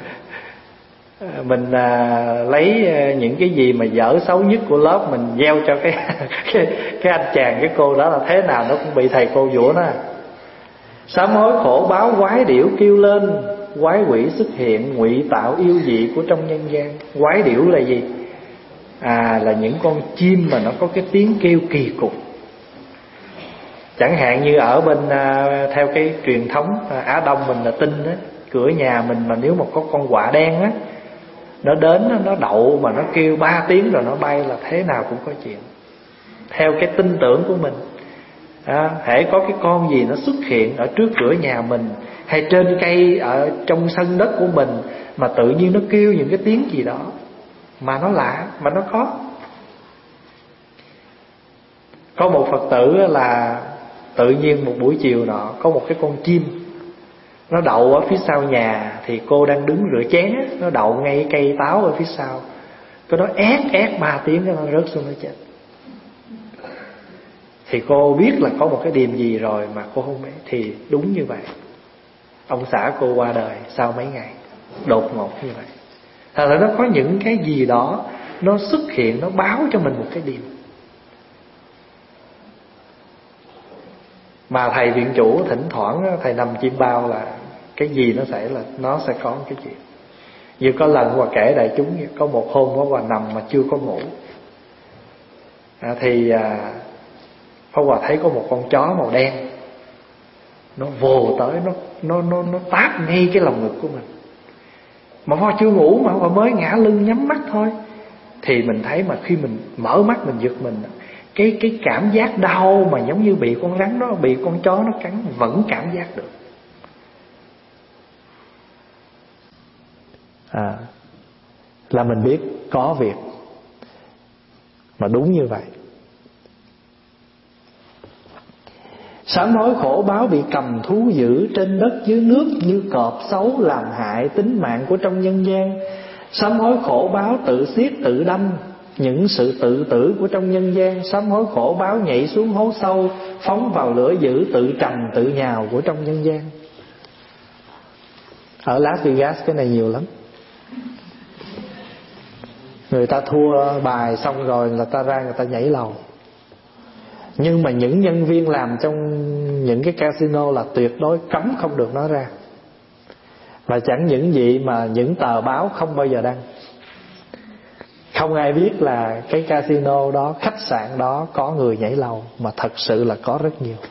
Mình lấy những cái gì mà dở xấu nhất của lớp mình gieo cho cái anh chàng cái cô đó, là thế nào nó cũng bị thầy cô giũa nó. Sám hối khổ báo quái điểu kêu lên, quái quỷ xuất hiện ngụy tạo yêu dị của trong nhân gian. Quái điểu là gì? Là những con chim mà nó có cái tiếng kêu kỳ cục. Chẳng hạn như ở bên theo cái truyền thống Á Đông mình là tin á, cửa nhà mình mà nếu mà có con quạ đen á, nó đến nó đậu mà nó kêu 3 tiếng rồi nó bay là thế nào cũng có chuyện. Theo cái tin tưởng của mình, hễ có cái con gì nó xuất hiện ở trước cửa nhà mình hay trên cây ở trong sân đất của mình mà tự nhiên nó kêu những cái tiếng gì đó mà nó lạ, mà nó có. Có một Phật tử là tự nhiên một buổi chiều nọ có một cái con chim nó đậu ở phía sau nhà, thì cô đang đứng rửa chén á, nó đậu ngay cái cây táo ở phía sau. Cái đó ét 3 tiếng cái nó rớt xuống nó chết. Thì cô biết là có một cái điềm gì rồi mà cô không biết. Thì đúng như vậy, ông xã cô qua đời sau mấy ngày, đột ngột như vậy. Thật ra nó có những cái gì đó nó xuất hiện, nó báo cho mình một cái điềm. Mà thầy viện chủ thỉnh thoảng thầy nằm chim bao là cái gì nó sẽ có một cái chuyện. Như có lần Hòa kể đại chúng, có một hôm Hòa nằm mà chưa có ngủ, thì Pháp Hòa thấy có một con chó màu đen nó vồ tới, nó táp ngay cái lồng ngực của mình. mà Pho chưa ngủ mà mới ngã lưng nhắm mắt thôi. Thì mình thấy mà khi mình mở mắt mình giật mình, cái cảm giác đau mà giống như bị con rắn đó, bị con chó nó cắn, vẫn cảm giác được. Là mình biết có việc. Mà đúng như vậy. Sám hối khổ báo bị cầm thú dữ trên đất dưới nước, như cọp xấu làm hại tính mạng của trong nhân gian. Sám hối khổ báo tự xiết tự đâm những sự tự tử của trong nhân gian. Sám hối khổ báo nhảy xuống hố sâu, phóng vào lửa dữ tự trầm tự nhào của trong nhân gian. Ở Las Vegas cái này nhiều lắm. Người ta thua bài xong rồi người ta ra người ta nhảy lầu. Nhưng mà những nhân viên làm trong những cái casino là tuyệt đối cấm không được nói ra. Và chẳng những gì mà những tờ báo không bao giờ đăng. Không ai biết là cái casino đó, khách sạn đó có người nhảy lầu. Mà thật sự là có rất nhiều.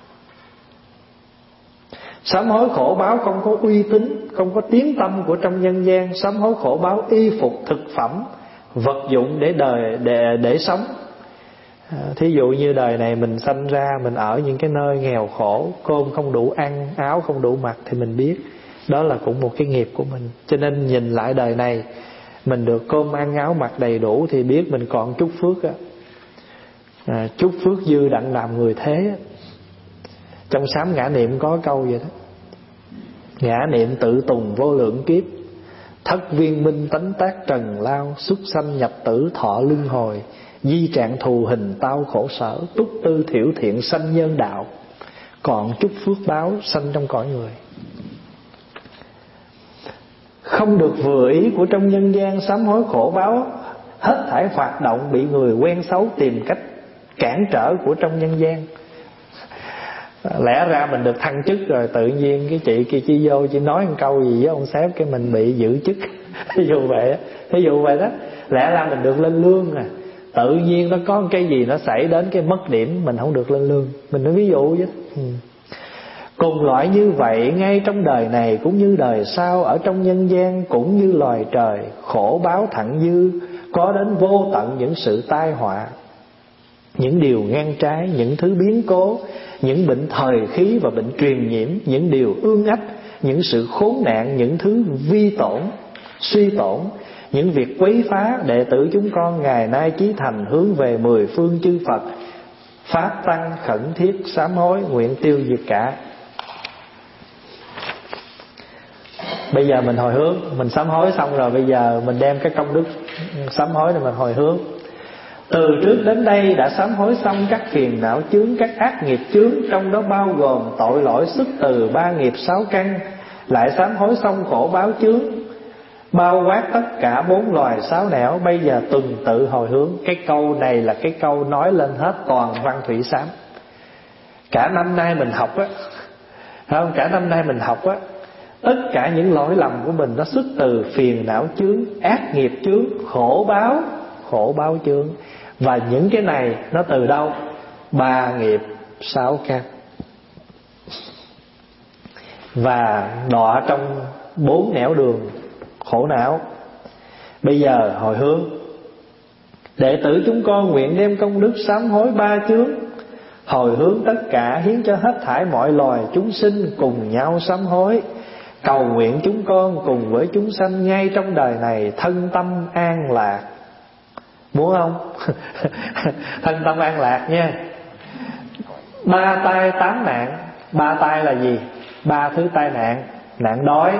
Sám hối khổ báo không có uy tín, không có tiếng tăm của trong nhân gian. Sám hối khổ báo y phục, thực phẩm, vật dụng để sống. Thí dụ như đời này mình sanh ra, mình ở những cái nơi nghèo khổ, cơm không đủ ăn, áo không đủ mặc, thì mình biết đó là cũng một cái nghiệp của mình. Cho nên nhìn lại đời này, mình được cơm ăn áo mặc đầy đủ thì biết mình còn chút phước á. Chút phước dư đặng làm người thế á. Trong sám ngã niệm có câu vậy đó: ngã niệm tự tùng vô lượng kiếp, thất viên minh tánh tác trần lao, xuất sanh nhập tử thọ luân hồi, di trạng thù hình tao khổ sở, túc tư thiểu thiện sanh nhân đạo, còn chút phước báo sanh trong cõi người. Không được vừa ý của trong nhân gian, sám hối khổ báo hết thảy hoạt động bị người quen xấu tìm cách cản trở của trong nhân gian. Lẽ ra mình được thăng chức rồi, tự nhiên cái chị kia chỉ vô chỉ nói một câu gì với ông sếp cái mình bị giữ chức. Ví dụ vậy đó. Lẽ ra mình được lên lương à, tự nhiên nó có cái gì nó xảy đến cái mất điểm mình không được lên lương. Mình nói ví dụ chứ. Cùng loại như vậy ngay trong đời này cũng như đời sau, ở trong nhân gian cũng như loài trời, khổ báo thặng dư, có đến vô tận những sự tai họa, những điều ngang trái, những thứ biến cố, những bệnh thời khí và bệnh truyền nhiễm, những điều ương ách, những sự khốn nạn, những thứ vi tổn, suy tổn, những việc quấy phá đệ tử chúng con ngày nay chí thành hướng về mười phương chư Phật, pháp tăng khẩn thiết sám hối nguyện tiêu diệt cả. Bây giờ mình hồi hướng, mình sám hối xong rồi, bây giờ mình đem cái công đức sám hối này mình hồi hướng. Từ trước đến đây đã sám hối xong các phiền não chướng, các ác nghiệp chướng, trong đó bao gồm tội lỗi xuất từ 3 nghiệp 6 căn. Lại sám hối xong khổ báo chướng, bao quát tất cả 4 loài sáu nẻo. Bây giờ tuần tự hồi hướng. Cái câu này là cái câu nói lên hết toàn văn thủy sám. Cả năm nay mình học á, không? Cả năm nay mình học á, tất cả những lỗi lầm của mình nó xuất từ phiền não chướng, ác nghiệp chướng, khổ báo chướng. Và những cái này nó từ đâu? 3 nghiệp 6 căn. Và đọa trong 4 nẻo đường khổ não. Bây giờ hồi hướng. Đệ tử chúng con nguyện đem công đức sám hối 3 chướng, hồi hướng tất cả hiến cho hết thảy mọi loài chúng sinh cùng nhau sám hối. Cầu nguyện chúng con cùng với chúng sanh ngay trong đời này thân tâm an lạc. Muốn không? Thân tâm an lạc nha. 3 tai 8 nạn. 3 tai là gì? 3 thứ tai nạn. Nạn đói,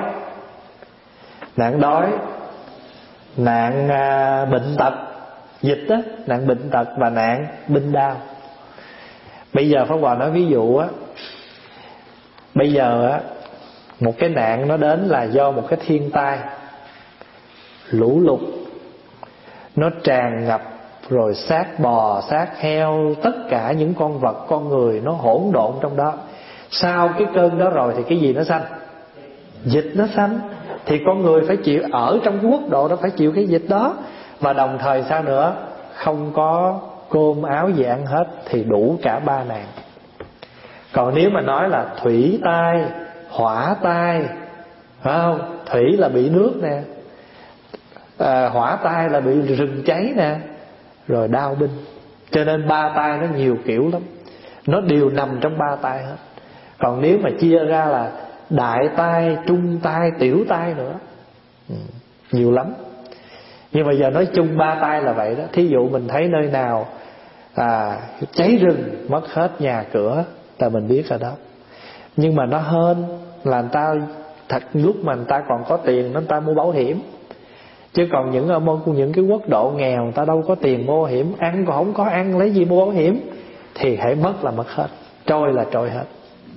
nạn bệnh tật, dịch á, nạn bệnh tật và nạn binh đao. Bây giờ Pháp Hòa nói ví dụ á, bây giờ á, một cái nạn nó đến là do một cái thiên tai, lũ lụt, nó tràn ngập, rồi xác bò, xác heo, tất cả những con vật, con người nó hỗn độn trong đó. Sau cái cơn đó rồi thì cái gì nó sanh? Dịch nó sanh. Thì con người phải chịu, ở trong cái quốc độ đó phải chịu cái dịch đó. Và đồng thời sao nữa? Không có cơm áo gì ăn hết thì đủ cả 3 nạn. Còn nếu mà nói là thủy tai, hỏa tai, phải không? Thủy là bị nước nè, hỏa tai là bị rừng cháy nè, rồi đao binh. Cho nên ba tai nó nhiều kiểu lắm, nó đều nằm trong ba tai hết. Còn nếu mà chia ra là đại tai, trung tai, tiểu tai nữa, nhiều lắm. Nhưng mà giờ nói chung ba tai là vậy đó. Thí dụ mình thấy nơi nào cháy rừng, mất hết nhà cửa là mình biết rồi đó. Nhưng mà nó hơn là người ta thật lúc mà người ta còn có tiền nên người ta mua bảo hiểm. Chứ còn những cái quốc độ nghèo, người ta đâu có tiền mua bảo hiểm, ăn còn không có ăn lấy gì mua bảo hiểm, thì hãy mất là mất hết, trôi là trôi hết.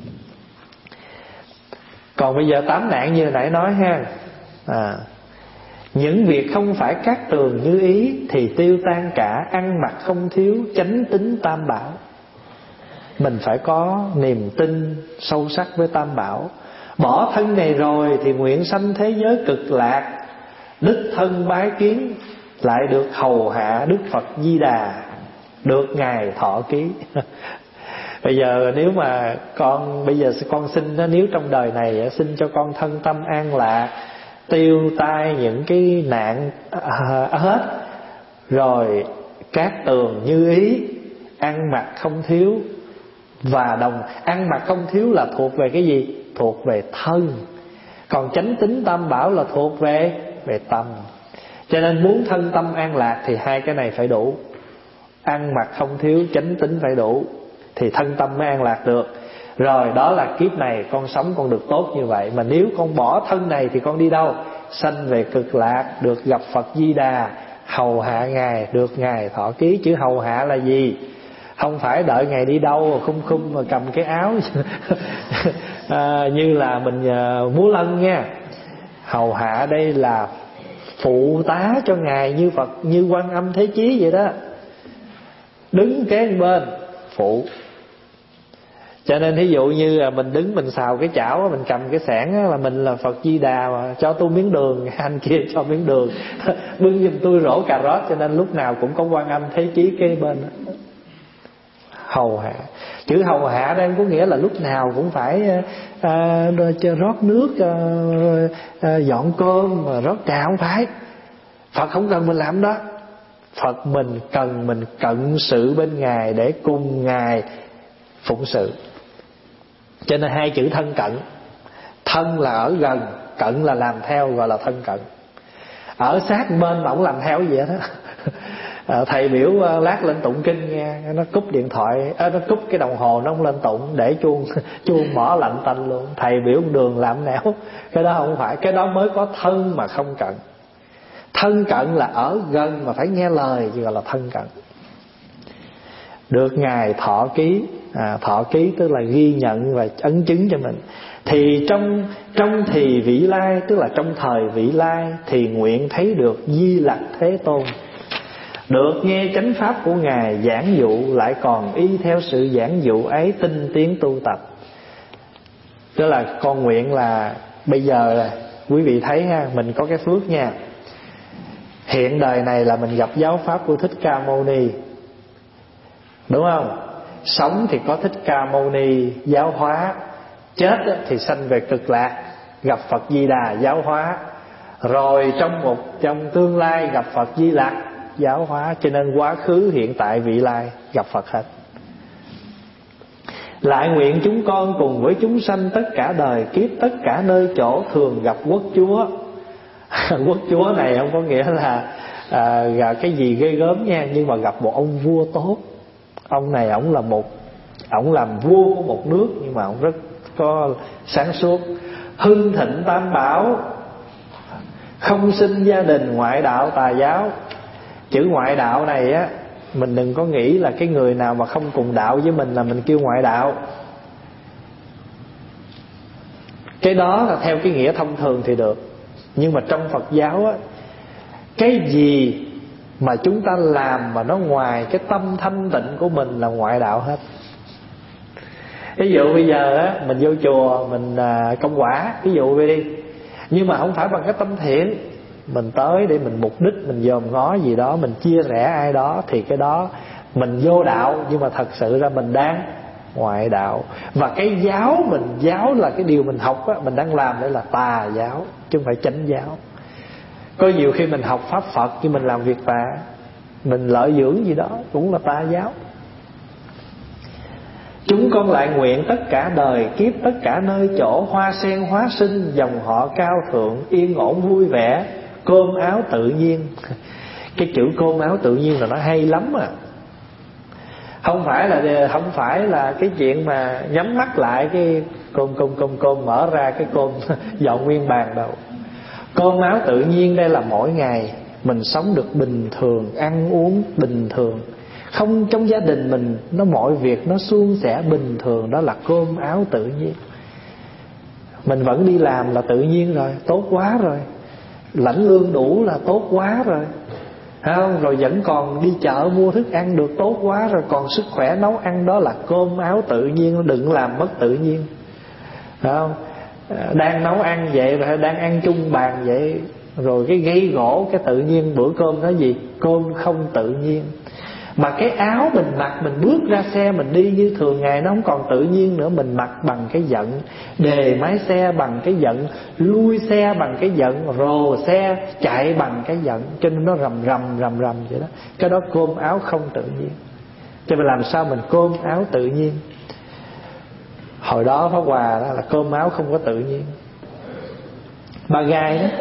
Còn bây giờ 8 nạn như nãy nói ha, những việc không phải các tường như ý thì tiêu tan cả, ăn mặc không thiếu, chánh tín tam bảo. Mình phải có niềm tin sâu sắc với tam bảo. Bỏ thân này rồi thì nguyện sanh thế giới cực lạc, đích thân bái kiến, lại được hầu hạ Đức Phật Di Đà, được Ngài thọ ký. Bây giờ nếu mà bây giờ con xin, nếu trong đời này xin cho con thân tâm an lạc, tiêu tai những cái nạn hết, rồi các tường như ý, ăn mặc không thiếu. Và ăn mặc không thiếu là thuộc về cái gì? Thuộc về thân. Còn chánh tín tam bảo là thuộc về tâm. Cho nên muốn thân tâm an lạc thì hai cái này phải đủ. Ăn mặc không thiếu, chánh tín phải đủ, thì thân tâm mới an lạc được. Rồi đó là kiếp này con sống con được tốt như vậy. Mà nếu con bỏ thân này thì con đi đâu? Sanh về cực lạc, được gặp Phật Di Đà, hầu hạ Ngài, được Ngài thọ ký. Chứ hầu hạ là gì? Không phải đợi Ngài đi đâu khum mà cầm cái áo như là mình múa lân nha. Hầu hạ đây là phụ tá cho Ngài, như Phật, như Quan Âm Thế Chí vậy đó, đứng kế bên phụ. Cho nên ví dụ như là mình đứng mình xào cái chảo, mình cầm cái xẻng là mình là Phật Di Đà mà, cho tôi miếng đường, anh kia cho miếng đường, bưng giùm tôi rổ cà rốt. Cho nên lúc nào cũng có Quan Âm Thế Chí kế bên đó. Hầu hạ. Chữ hầu hạ đây có nghĩa là lúc nào cũng phải rót nước, dọn cơm, rót trà, không phải. Phật không cần mình làm đó. Phật mình cần mình cận sự bên Ngài để cùng Ngài phụng sự. Cho nên hai chữ thân cận. Thân là ở gần, cận là làm theo, gọi là thân cận. Ở sát bên mà ông làm theo gì vậy đó. Thầy biểu lát lên tụng kinh nghe, nó cúp điện thoại, nó cúp cái đồng hồ, nó không lên tụng, để chuông bỏ lạnh tanh luôn. Thầy biểu đường làm nẻo. Cái đó không phải, cái đó mới có thân mà không cận. Thân cận là ở gần mà phải nghe lời, gọi là thân cận. Được Ngài thọ ký. Thọ ký tức là ghi nhận và ấn chứng cho mình. Thì trong thì vị lai, tức là trong thời vị lai, thì nguyện thấy được Di Lặc Thế Tôn, được nghe chánh pháp của Ngài giảng dụ, lại còn y theo sự giảng dụ ấy tinh tiến tu tập. Tức là con nguyện là bây giờ là quý vị thấy ha, mình có cái phước nha. Hiện đời này là mình gặp giáo pháp của Thích Ca Mâu Ni, đúng không? Sống thì có Thích Ca Mâu Ni giáo hóa, chết thì sanh về cực lạc, gặp Phật Di Đà giáo hóa, rồi trong tương lai gặp Phật Di Lặc giáo hóa. Cho nên quá khứ hiện tại vị lai gặp Phật hết. Lại nguyện chúng con cùng với chúng sanh tất cả đời kiếp, tất cả nơi chỗ thường gặp quốc chúa. Quốc chúa này không có nghĩa là cái gì ghê gớm nha, nhưng mà gặp một ông vua tốt. Ông này ổng làm vua của một nước, nhưng mà ổng rất có sáng suốt. Hưng thịnh tam bảo, không sinh gia đình ngoại đạo tà giáo. Chữ ngoại đạo này á, mình đừng có nghĩ là cái người nào mà không cùng đạo với mình là mình kêu ngoại đạo. Cái đó là theo cái nghĩa thông thường thì được. Nhưng mà trong Phật giáo á, cái gì mà chúng ta làm mà nó ngoài cái tâm thanh tịnh của mình là ngoại đạo hết. Ví dụ bây giờ á, mình vô chùa mình công quả, ví dụ vậy đi, nhưng mà không phải bằng cái tâm thiện. Mình tới để mình mục đích mình dòm ngó gì đó, mình chia rẽ ai đó, thì cái đó mình vô đạo, nhưng mà thật sự ra mình ngoại đạo. Và cái giáo mình, giáo là cái điều mình học á, mình đang làm đây là tà giáo chứ không phải chánh giáo. Có nhiều khi mình học pháp Phật nhưng mình làm việc tà, mình lợi dưỡng gì đó cũng là tà giáo. Chúng con lại nguyện tất cả đời kiếp, tất cả nơi chỗ, hoa sen hóa sinh, dòng họ cao thượng, yên ổn vui vẻ, cơm áo tự nhiên. Cái chữ cơm áo tự nhiên là nó hay lắm à. Không phải là cái chuyện mà nhắm mắt lại cái cơm mở ra cái cơm dọn nguyên bàn đâu. Cơm áo tự nhiên đây là mỗi ngày mình sống được bình thường, ăn uống bình thường, không trong gia đình mình nó mọi việc nó suôn sẻ bình thường, đó là cơm áo tự nhiên. Mình vẫn đi làm là tự nhiên rồi, tốt quá rồi. Lãnh lương đủ là tốt quá rồi, thấy không? Rồi vẫn còn đi chợ mua thức ăn được, tốt quá rồi. Còn sức khỏe nấu ăn, đó là cơm áo tự nhiên, đừng làm mất tự nhiên, thấy không? Đang nấu ăn vậy rồi, đang ăn chung bàn vậy, rồi cái gây gỗ cái tự nhiên bữa cơm đó gì? Cơm không tự nhiên. Mà cái áo mình mặc, mình bước ra xe mình đi như thường ngày, nó không còn tự nhiên nữa. Mình mặc bằng cái giận, đề máy xe bằng cái giận, lui xe bằng cái giận, rồ xe chạy bằng cái giận, cho nên nó rầm vậy đó. Cái đó cơm áo không tự nhiên. Cho nên làm sao mình cơm áo tự nhiên? Hồi đó Pháp Hòa đó là cơm áo không có tự nhiên. Ba Gai đó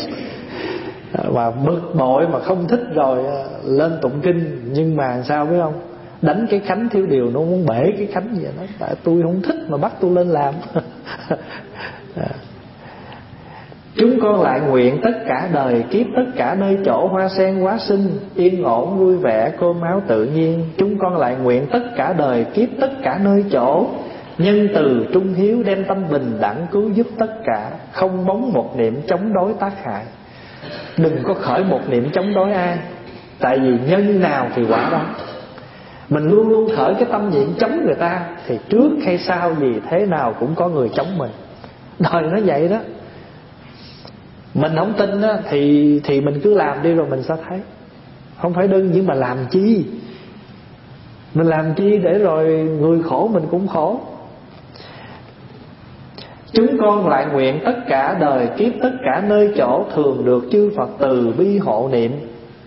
mà bực bội mà không thích rồi lên tụng kinh, nhưng mà sao biết không, đánh cái khánh thiếu điều, nó muốn bể cái khánh vậy đó. Tại tôi không thích mà bắt tôi lên làm. Chúng con lại nguyện tất cả đời kiếp, tất cả nơi chỗ, hoa sen hóa sinh, yên ổn vui vẻ, cơm áo tự nhiên. Chúng con lại nguyện tất cả đời kiếp, tất cả nơi chỗ, nhân từ trung hiếu, đem tâm bình đẳng cứu giúp tất cả, không bóng một niệm chống đối tác hại. Đừng có khởi một niệm chống đối ai, tại vì nhân nào thì quả đó. Mình luôn luôn khởi cái tâm niệm chống người ta, thì trước hay sau gì thế nào cũng có người chống mình. Đời nó vậy đó. Mình không tin á, thì mình cứ làm đi rồi mình sẽ thấy. Không phải đơn giản mà làm chi. Mình làm chi để rồi người khổ mình cũng khổ. Chúng con lại nguyện tất cả đời kiếp, tất cả nơi chỗ, thường được chư Phật từ bi hộ niệm.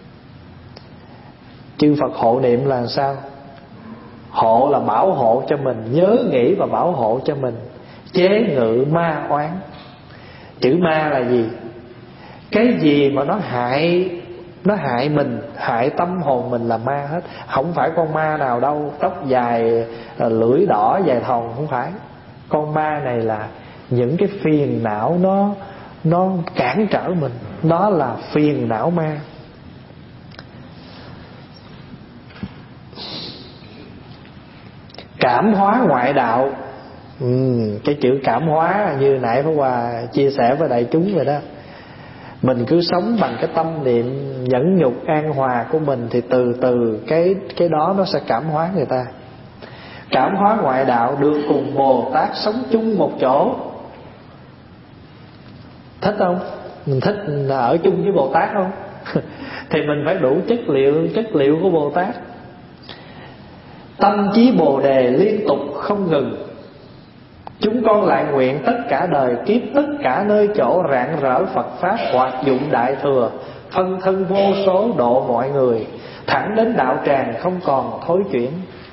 Chư Phật hộ niệm là sao? Hộ là bảo hộ cho mình, nhớ nghĩ và bảo hộ cho mình, chế ngự ma oán. Chữ ma là gì? Cái gì mà nó hại mình, hại tâm hồn mình là ma hết. Không phải con ma nào đâu, tóc dài, lưỡi đỏ, dài thòng, không phải. Con ma này là những cái phiền não nó cản trở mình, đó là phiền não ma. Cảm hóa ngoại đạo. Cái chữ cảm hóa như nãy Pháp Hòa chia sẻ với đại chúng rồi đó. Mình cứ sống bằng cái tâm niệm nhẫn nhục an hòa của mình, thì từ từ cái đó nó sẽ cảm hóa người ta. Cảm hóa ngoại đạo, được cùng Bồ Tát sống chung một chỗ. Thích không? Mình thích ở chung với Bồ Tát không? Thì mình phải đủ chất liệu của Bồ Tát. Tâm trí Bồ Đề liên tục không ngừng. Chúng con lại nguyện tất cả đời kiếp, tất cả nơi chỗ, rạng rỡ Phật Pháp, hoạt dụng đại thừa, phân thân vô số độ mọi người, thẳng đến đạo tràng không còn thối chuyển.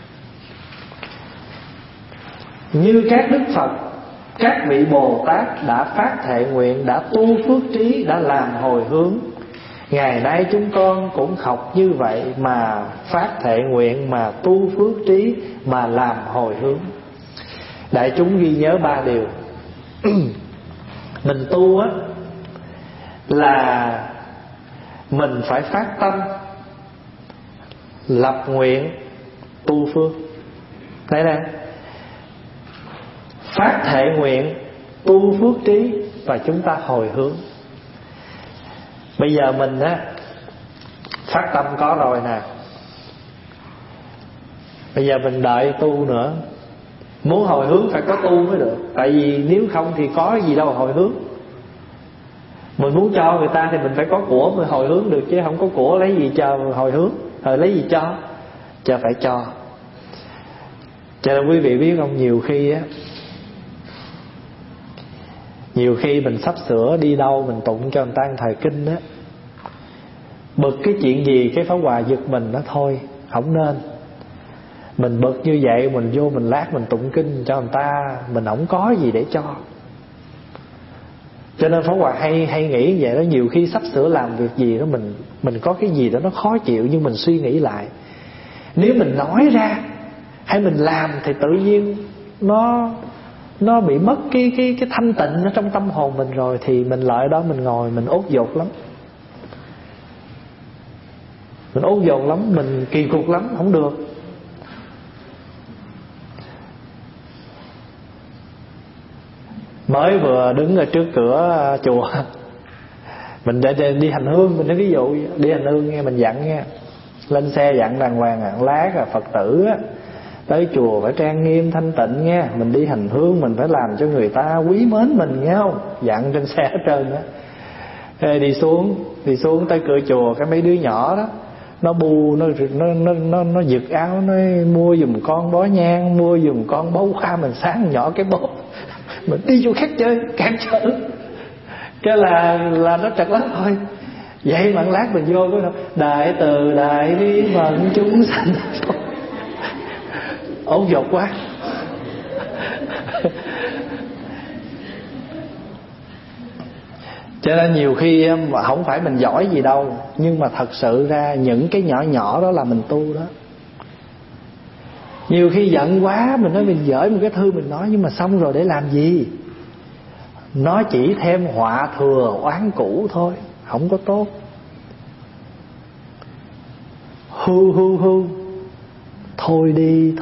Như các Đức Phật, các vị Bồ Tát đã phát thệ nguyện, đã tu phước trí, đã làm hồi hướng. Ngày nay chúng con cũng học như vậy, mà phát thệ nguyện, mà tu phước trí, mà làm hồi hướng. Đại chúng ghi nhớ 3 điều. Mình tu á là mình phải phát tâm lập nguyện tu phước. Thấy nè, phát thệ nguyện, tu phước trí, và chúng ta hồi hướng. Bây giờ mình á phát tâm có rồi nè, bây giờ mình đợi tu nữa. Muốn hồi hướng phải có tu mới được. Tại vì nếu không thì có gì đâu hồi hướng. Mình muốn cho người ta thì mình phải có của mới hồi hướng được, chứ không có của lấy gì cho hồi hướng. Rồi lấy gì cho? Cho phải cho. Cho nên quý vị biết không, nhiều khi mình sắp sửa đi đâu, mình tụng cho người ta thời kinh á, bực cái chuyện gì cái Pháp Hòa giật mình, nó thôi không nên. Mình bực như vậy, mình vô mình lát mình tụng kinh cho người ta, mình không có gì để cho. Cho nên Pháp Hòa hay nghĩ vậy đó. Nhiều khi sắp sửa làm việc gì đó, mình có cái gì đó nó khó chịu, nhưng mình suy nghĩ lại, nếu mình nói ra hay mình làm thì tự nhiên nó bị mất cái thanh tịnh ở trong tâm hồn mình rồi, thì mình lại đó mình ngồi mình ốt dột lắm. Mình ốt dột lắm, mình kỳ cục lắm, không được. Mới vừa đứng ở trước cửa chùa, mình đi hành hương, mình nói ví dụ đi hành hương nghe, mình dặn nghe, lên xe dặn đàng hoàng, lát là Phật tử á, tới chùa phải trang nghiêm thanh tịnh nghe. Mình đi hành hương mình phải làm cho người ta quý mến mình nghe không, dặn trên xe hết trơn á. Đi xuống tới cửa chùa, cái mấy đứa nhỏ đó nó bu, nó giật áo, nó mua giùm con bó nhang, mua giùm con bó hoa. Mình sáng nhỏ cái bó, mình đi chỗ khác chơi, cản trở, cái là nó trật lắm thôi. Vậy mà lát mình vô cái đại từ đại bi mẫn chúng sanh, ổn dột quá. Cho nên nhiều khi không phải mình giỏi gì đâu, nhưng mà thật sự ra những cái nhỏ nhỏ đó là mình tu đó. Nhiều khi giận quá mình nói mình dở một cái thư mình nói, nhưng mà xong rồi để làm gì? Nó chỉ thêm họa thừa oán cũ thôi, không có tốt. Hư thôi đi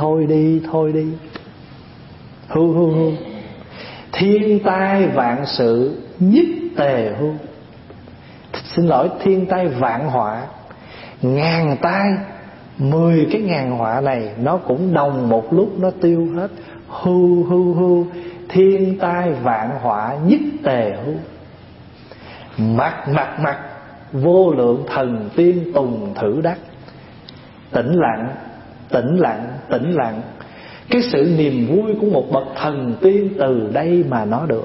hư thiên tai vạn sự nhất tề hư. Xin lỗi, thiên tai vạn họa, ngàn tai, 10 cái ngàn họa này nó cũng đồng một lúc nó tiêu hết. Hư thiên tai vạn họa nhất tề hư. Mặt vô lượng thần tiên tùng thử đắc. Tĩnh lặng. Cái sự niềm vui của một bậc thần tiên từ đây mà nó được.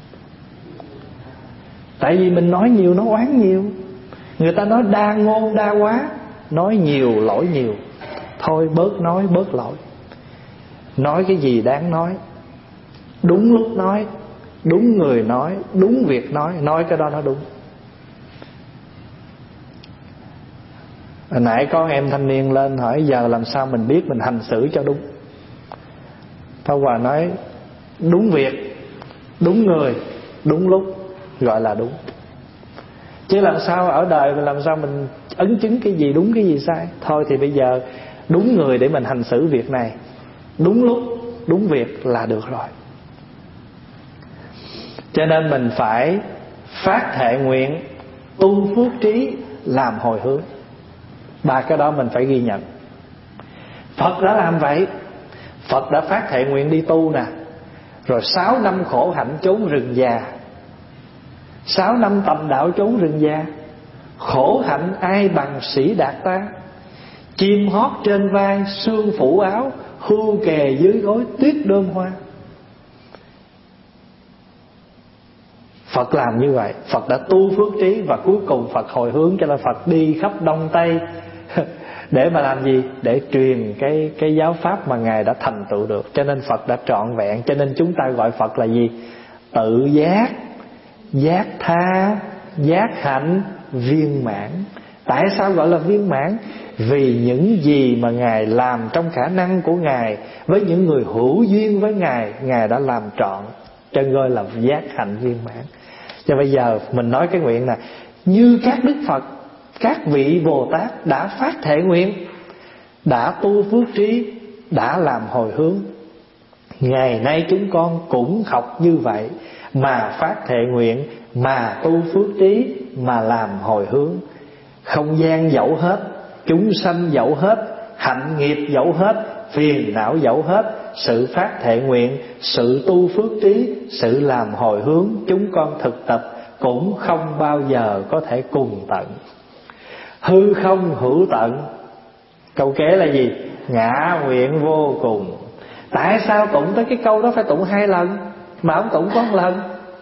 Tại vì mình nói nhiều nó oán nhiều. Người ta nói đa ngôn đa quá, nói nhiều lỗi nhiều. Thôi bớt nói bớt lỗi. Nói cái gì đáng nói, đúng lúc nói, đúng người nói, đúng việc nói cái đó nó đúng. Hồi nãy có em thanh niên lên hỏi giờ làm sao mình biết mình hành xử cho đúng. Pháp Hòa nói đúng việc, đúng người, đúng lúc gọi là đúng. Chứ làm sao ở đời mình làm sao mình ấn chứng cái gì đúng cái gì sai. Thôi thì bây giờ đúng người để mình hành xử việc này, đúng lúc, đúng việc là được rồi. Cho nên mình phải phát thệ nguyện, tu phước trí, làm hồi hướng. 3 cái đó mình phải ghi nhận. Phật đã làm vậy. Phật đã phát thệ nguyện đi tu nè, rồi 6 năm khổ hạnh trốn rừng già, 6 năm tầm đạo trốn rừng già. Khổ hạnh ai bằng sĩ đạt ta, chim hót trên vai, sương phủ áo, hưu kề dưới gối, tuyết đơm hoa. Phật làm như vậy. Phật đã tu phước trí, và cuối cùng Phật hồi hướng. Cho nên Phật đi khắp Đông Tây để mà làm gì? Để truyền cái giáo pháp mà Ngài đã thành tựu được. Cho nên Phật đã trọn vẹn. Cho nên chúng ta gọi Phật là gì? Tự giác, giác tha, giác hạnh, viên mãn. Tại sao gọi là viên mãn? Vì những gì mà Ngài làm trong khả năng của Ngài, với những người hữu duyên với Ngài, Ngài đã làm trọn, cho nên gọi là giác hạnh viên mãn. Cho bây giờ mình nói cái nguyện này, như các Đức Phật, các vị Bồ Tát đã phát thệ nguyện, đã tu phước trí, đã làm hồi hướng. Ngày nay chúng con cũng học như vậy, mà phát thệ nguyện, mà tu phước trí, mà làm hồi hướng. Không gian dẫu hết, chúng sanh dẫu hết, hạnh nghiệp dẫu hết, phiền não dẫu hết, sự phát thệ nguyện, sự tu phước trí, sự làm hồi hướng chúng con thực tập cũng không bao giờ có thể cùng tận. Hư không hữu tận. Câu kế là gì? Ngã nguyện vô cùng. Tại sao tụng tới cái câu đó phải tụng 2 lần mà ông tụng có 1 lần?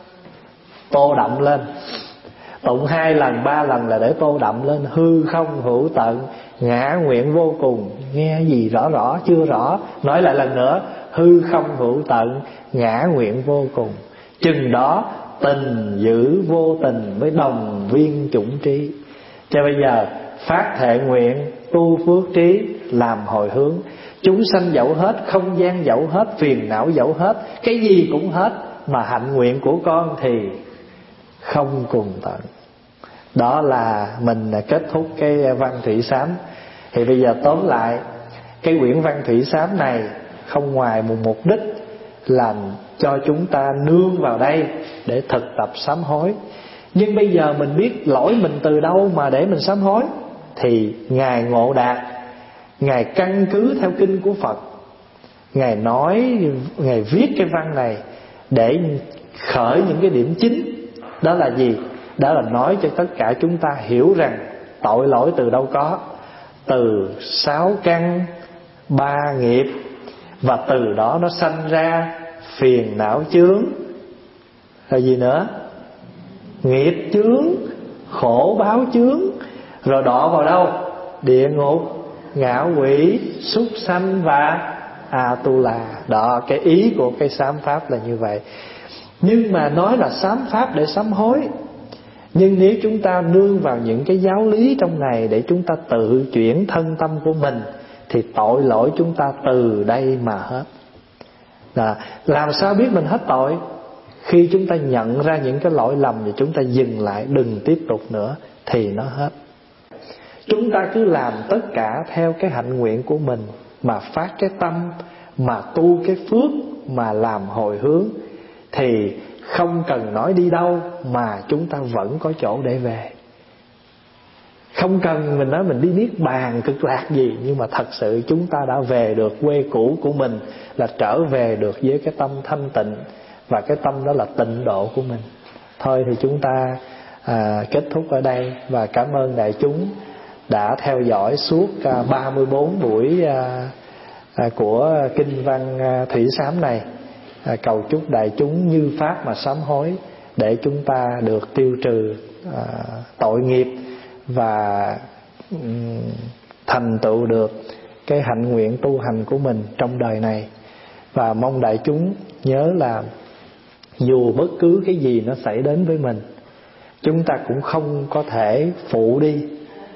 Tô đậm lên. Tụng 2 lần 3 lần là để tô đậm lên. Hư không hữu tận, ngã nguyện vô cùng. Nghe gì rõ rõ chưa rõ? Nói lại lần nữa. Hư không hữu tận, ngã nguyện vô cùng. Chừng đó tình giữ vô tình mới đồng viên chủng trí. Cho bây giờ phát thệ nguyện, tu phước trí, làm hồi hướng. Chúng sanh dẫu hết, không gian dẫu hết, phiền não dẫu hết, cái gì cũng hết, mà hạnh nguyện của con thì không cùng tận. Đó là mình kết thúc cái văn thủy sám. Thì bây giờ tóm lại, cái quyển văn thủy sám này không ngoài một mục đích là cho chúng ta nương vào đây để thực tập sám hối. Nhưng bây giờ mình biết lỗi mình từ đâu mà để mình sám hối, thì Ngài Ngộ Đạt, Ngài căn cứ theo kinh của Phật, Ngài nói, Ngài viết cái văn này để khởi những cái điểm chính. Đó là gì? Đó là nói cho tất cả chúng ta hiểu rằng tội lỗi từ đâu có. Từ 6 căn 3 nghiệp. Và từ đó nó sanh ra phiền não chướng. Rồi gì nữa? Nghiệp chướng, khổ báo chướng. Rồi đọa vào đâu? Địa ngục, ngạ quỷ, súc sanh và A-tu-la. Đó, cái ý của cái sám pháp là như vậy. Nhưng mà nói là sám pháp để sám hối, nhưng nếu chúng ta nương vào những cái giáo lý trong này để chúng ta tự chuyển thân tâm của mình, thì tội lỗi chúng ta từ đây mà hết. Làm sao biết mình hết tội? Khi chúng ta nhận ra những cái lỗi lầm và chúng ta dừng lại, đừng tiếp tục nữa, thì nó hết. Chúng ta cứ làm tất cả theo cái hạnh nguyện của mình, mà phát cái tâm, mà tu cái phước, mà làm hồi hướng, thì không cần nói đi đâu mà chúng ta vẫn có chỗ để về. Không cần mình nói mình đi niết bàn cực lạc gì, nhưng mà thật sự chúng ta đã về được quê cũ của mình, là trở về được với cái tâm thanh tịnh. Và cái tâm đó là tịnh độ của mình. Thôi thì chúng ta kết thúc ở đây. Và cảm ơn đại chúng đã theo dõi suốt 34 buổi của kinh văn thủy sám này. Cầu chúc đại chúng như pháp mà sám hối, để chúng ta được tiêu trừ tội nghiệp và thành tựu được cái hạnh nguyện tu hành của mình trong đời này. Và mong đại chúng nhớ là dù bất cứ cái gì nó xảy đến với mình, chúng ta cũng không có thể phụ đi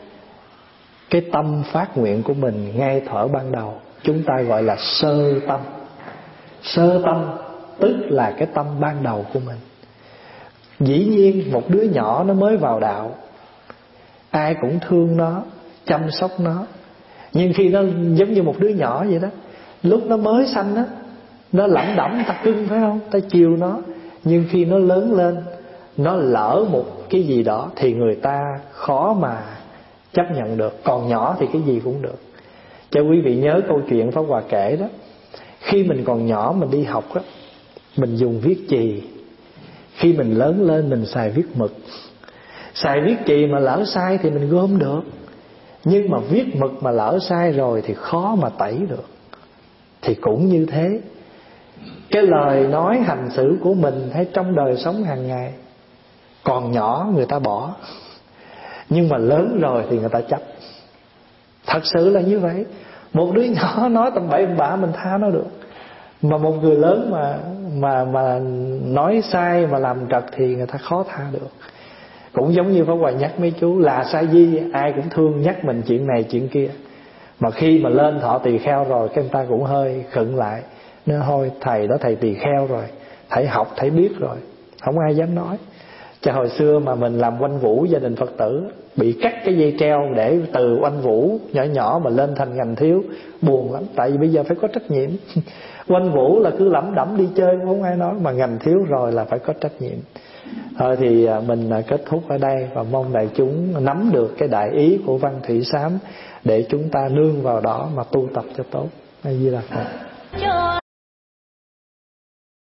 cái tâm phát nguyện của mình ngay thuở ban đầu. Chúng ta gọi là sơ tâm. Sơ tâm tức là cái tâm ban đầu của mình. Dĩ nhiên một đứa nhỏ nó mới vào đạo, ai cũng thương nó, chăm sóc nó. Nhưng khi nó giống như một đứa nhỏ vậy đó, lúc nó mới sanh á, nó lẩm đẩm ta cưng phải không, ta chiều nó. Nhưng khi nó lớn lên, nó lỡ một cái gì đó thì người ta khó mà chấp nhận được. Còn nhỏ thì cái gì cũng được. Cho quý vị nhớ câu chuyện Pháp Hòa kể đó. Khi mình còn nhỏ mình đi học á, mình dùng viết chì. Khi mình lớn lên mình xài viết mực. Xài viết chì mà lỡ sai thì mình gom được, nhưng mà viết mực mà lỡ sai rồi thì khó mà tẩy được. Thì cũng như thế, cái lời nói hành xử của mình hay trong đời sống hàng ngày, còn nhỏ người ta bỏ, nhưng mà lớn rồi thì người ta chấp. Thật sự là như vậy. Một đứa nhỏ nói tầm bậy bạ mình tha nó được, mà một người lớn mà nói sai mà làm trật thì người ta khó tha được. Cũng giống như Pháp Hòa nhắc mấy chú là sa di, ai cũng thương nhắc mình chuyện này chuyện kia, mà khi mà lên thọ tỳ kheo rồi cái người ta cũng hơi khựng lại. Nói thôi thầy đó thầy tỳ kheo rồi, thầy học thầy biết rồi, không ai dám nói. Cho hồi xưa mà mình làm oanh vũ gia đình Phật tử, bị cắt cái dây treo để từ oanh vũ nhỏ nhỏ mà lên thành ngành thiếu, buồn lắm. Tại vì bây giờ phải có trách nhiệm. Oanh vũ là cứ lẩm đẩm đi chơi không ai nói, mà ngành thiếu rồi là phải có trách nhiệm. Thôi thì mình kết thúc ở đây, và mong đại chúng nắm được cái đại ý của văn thủy sám để chúng ta nương vào đó mà tu tập cho tốt. A Di Đà Phật.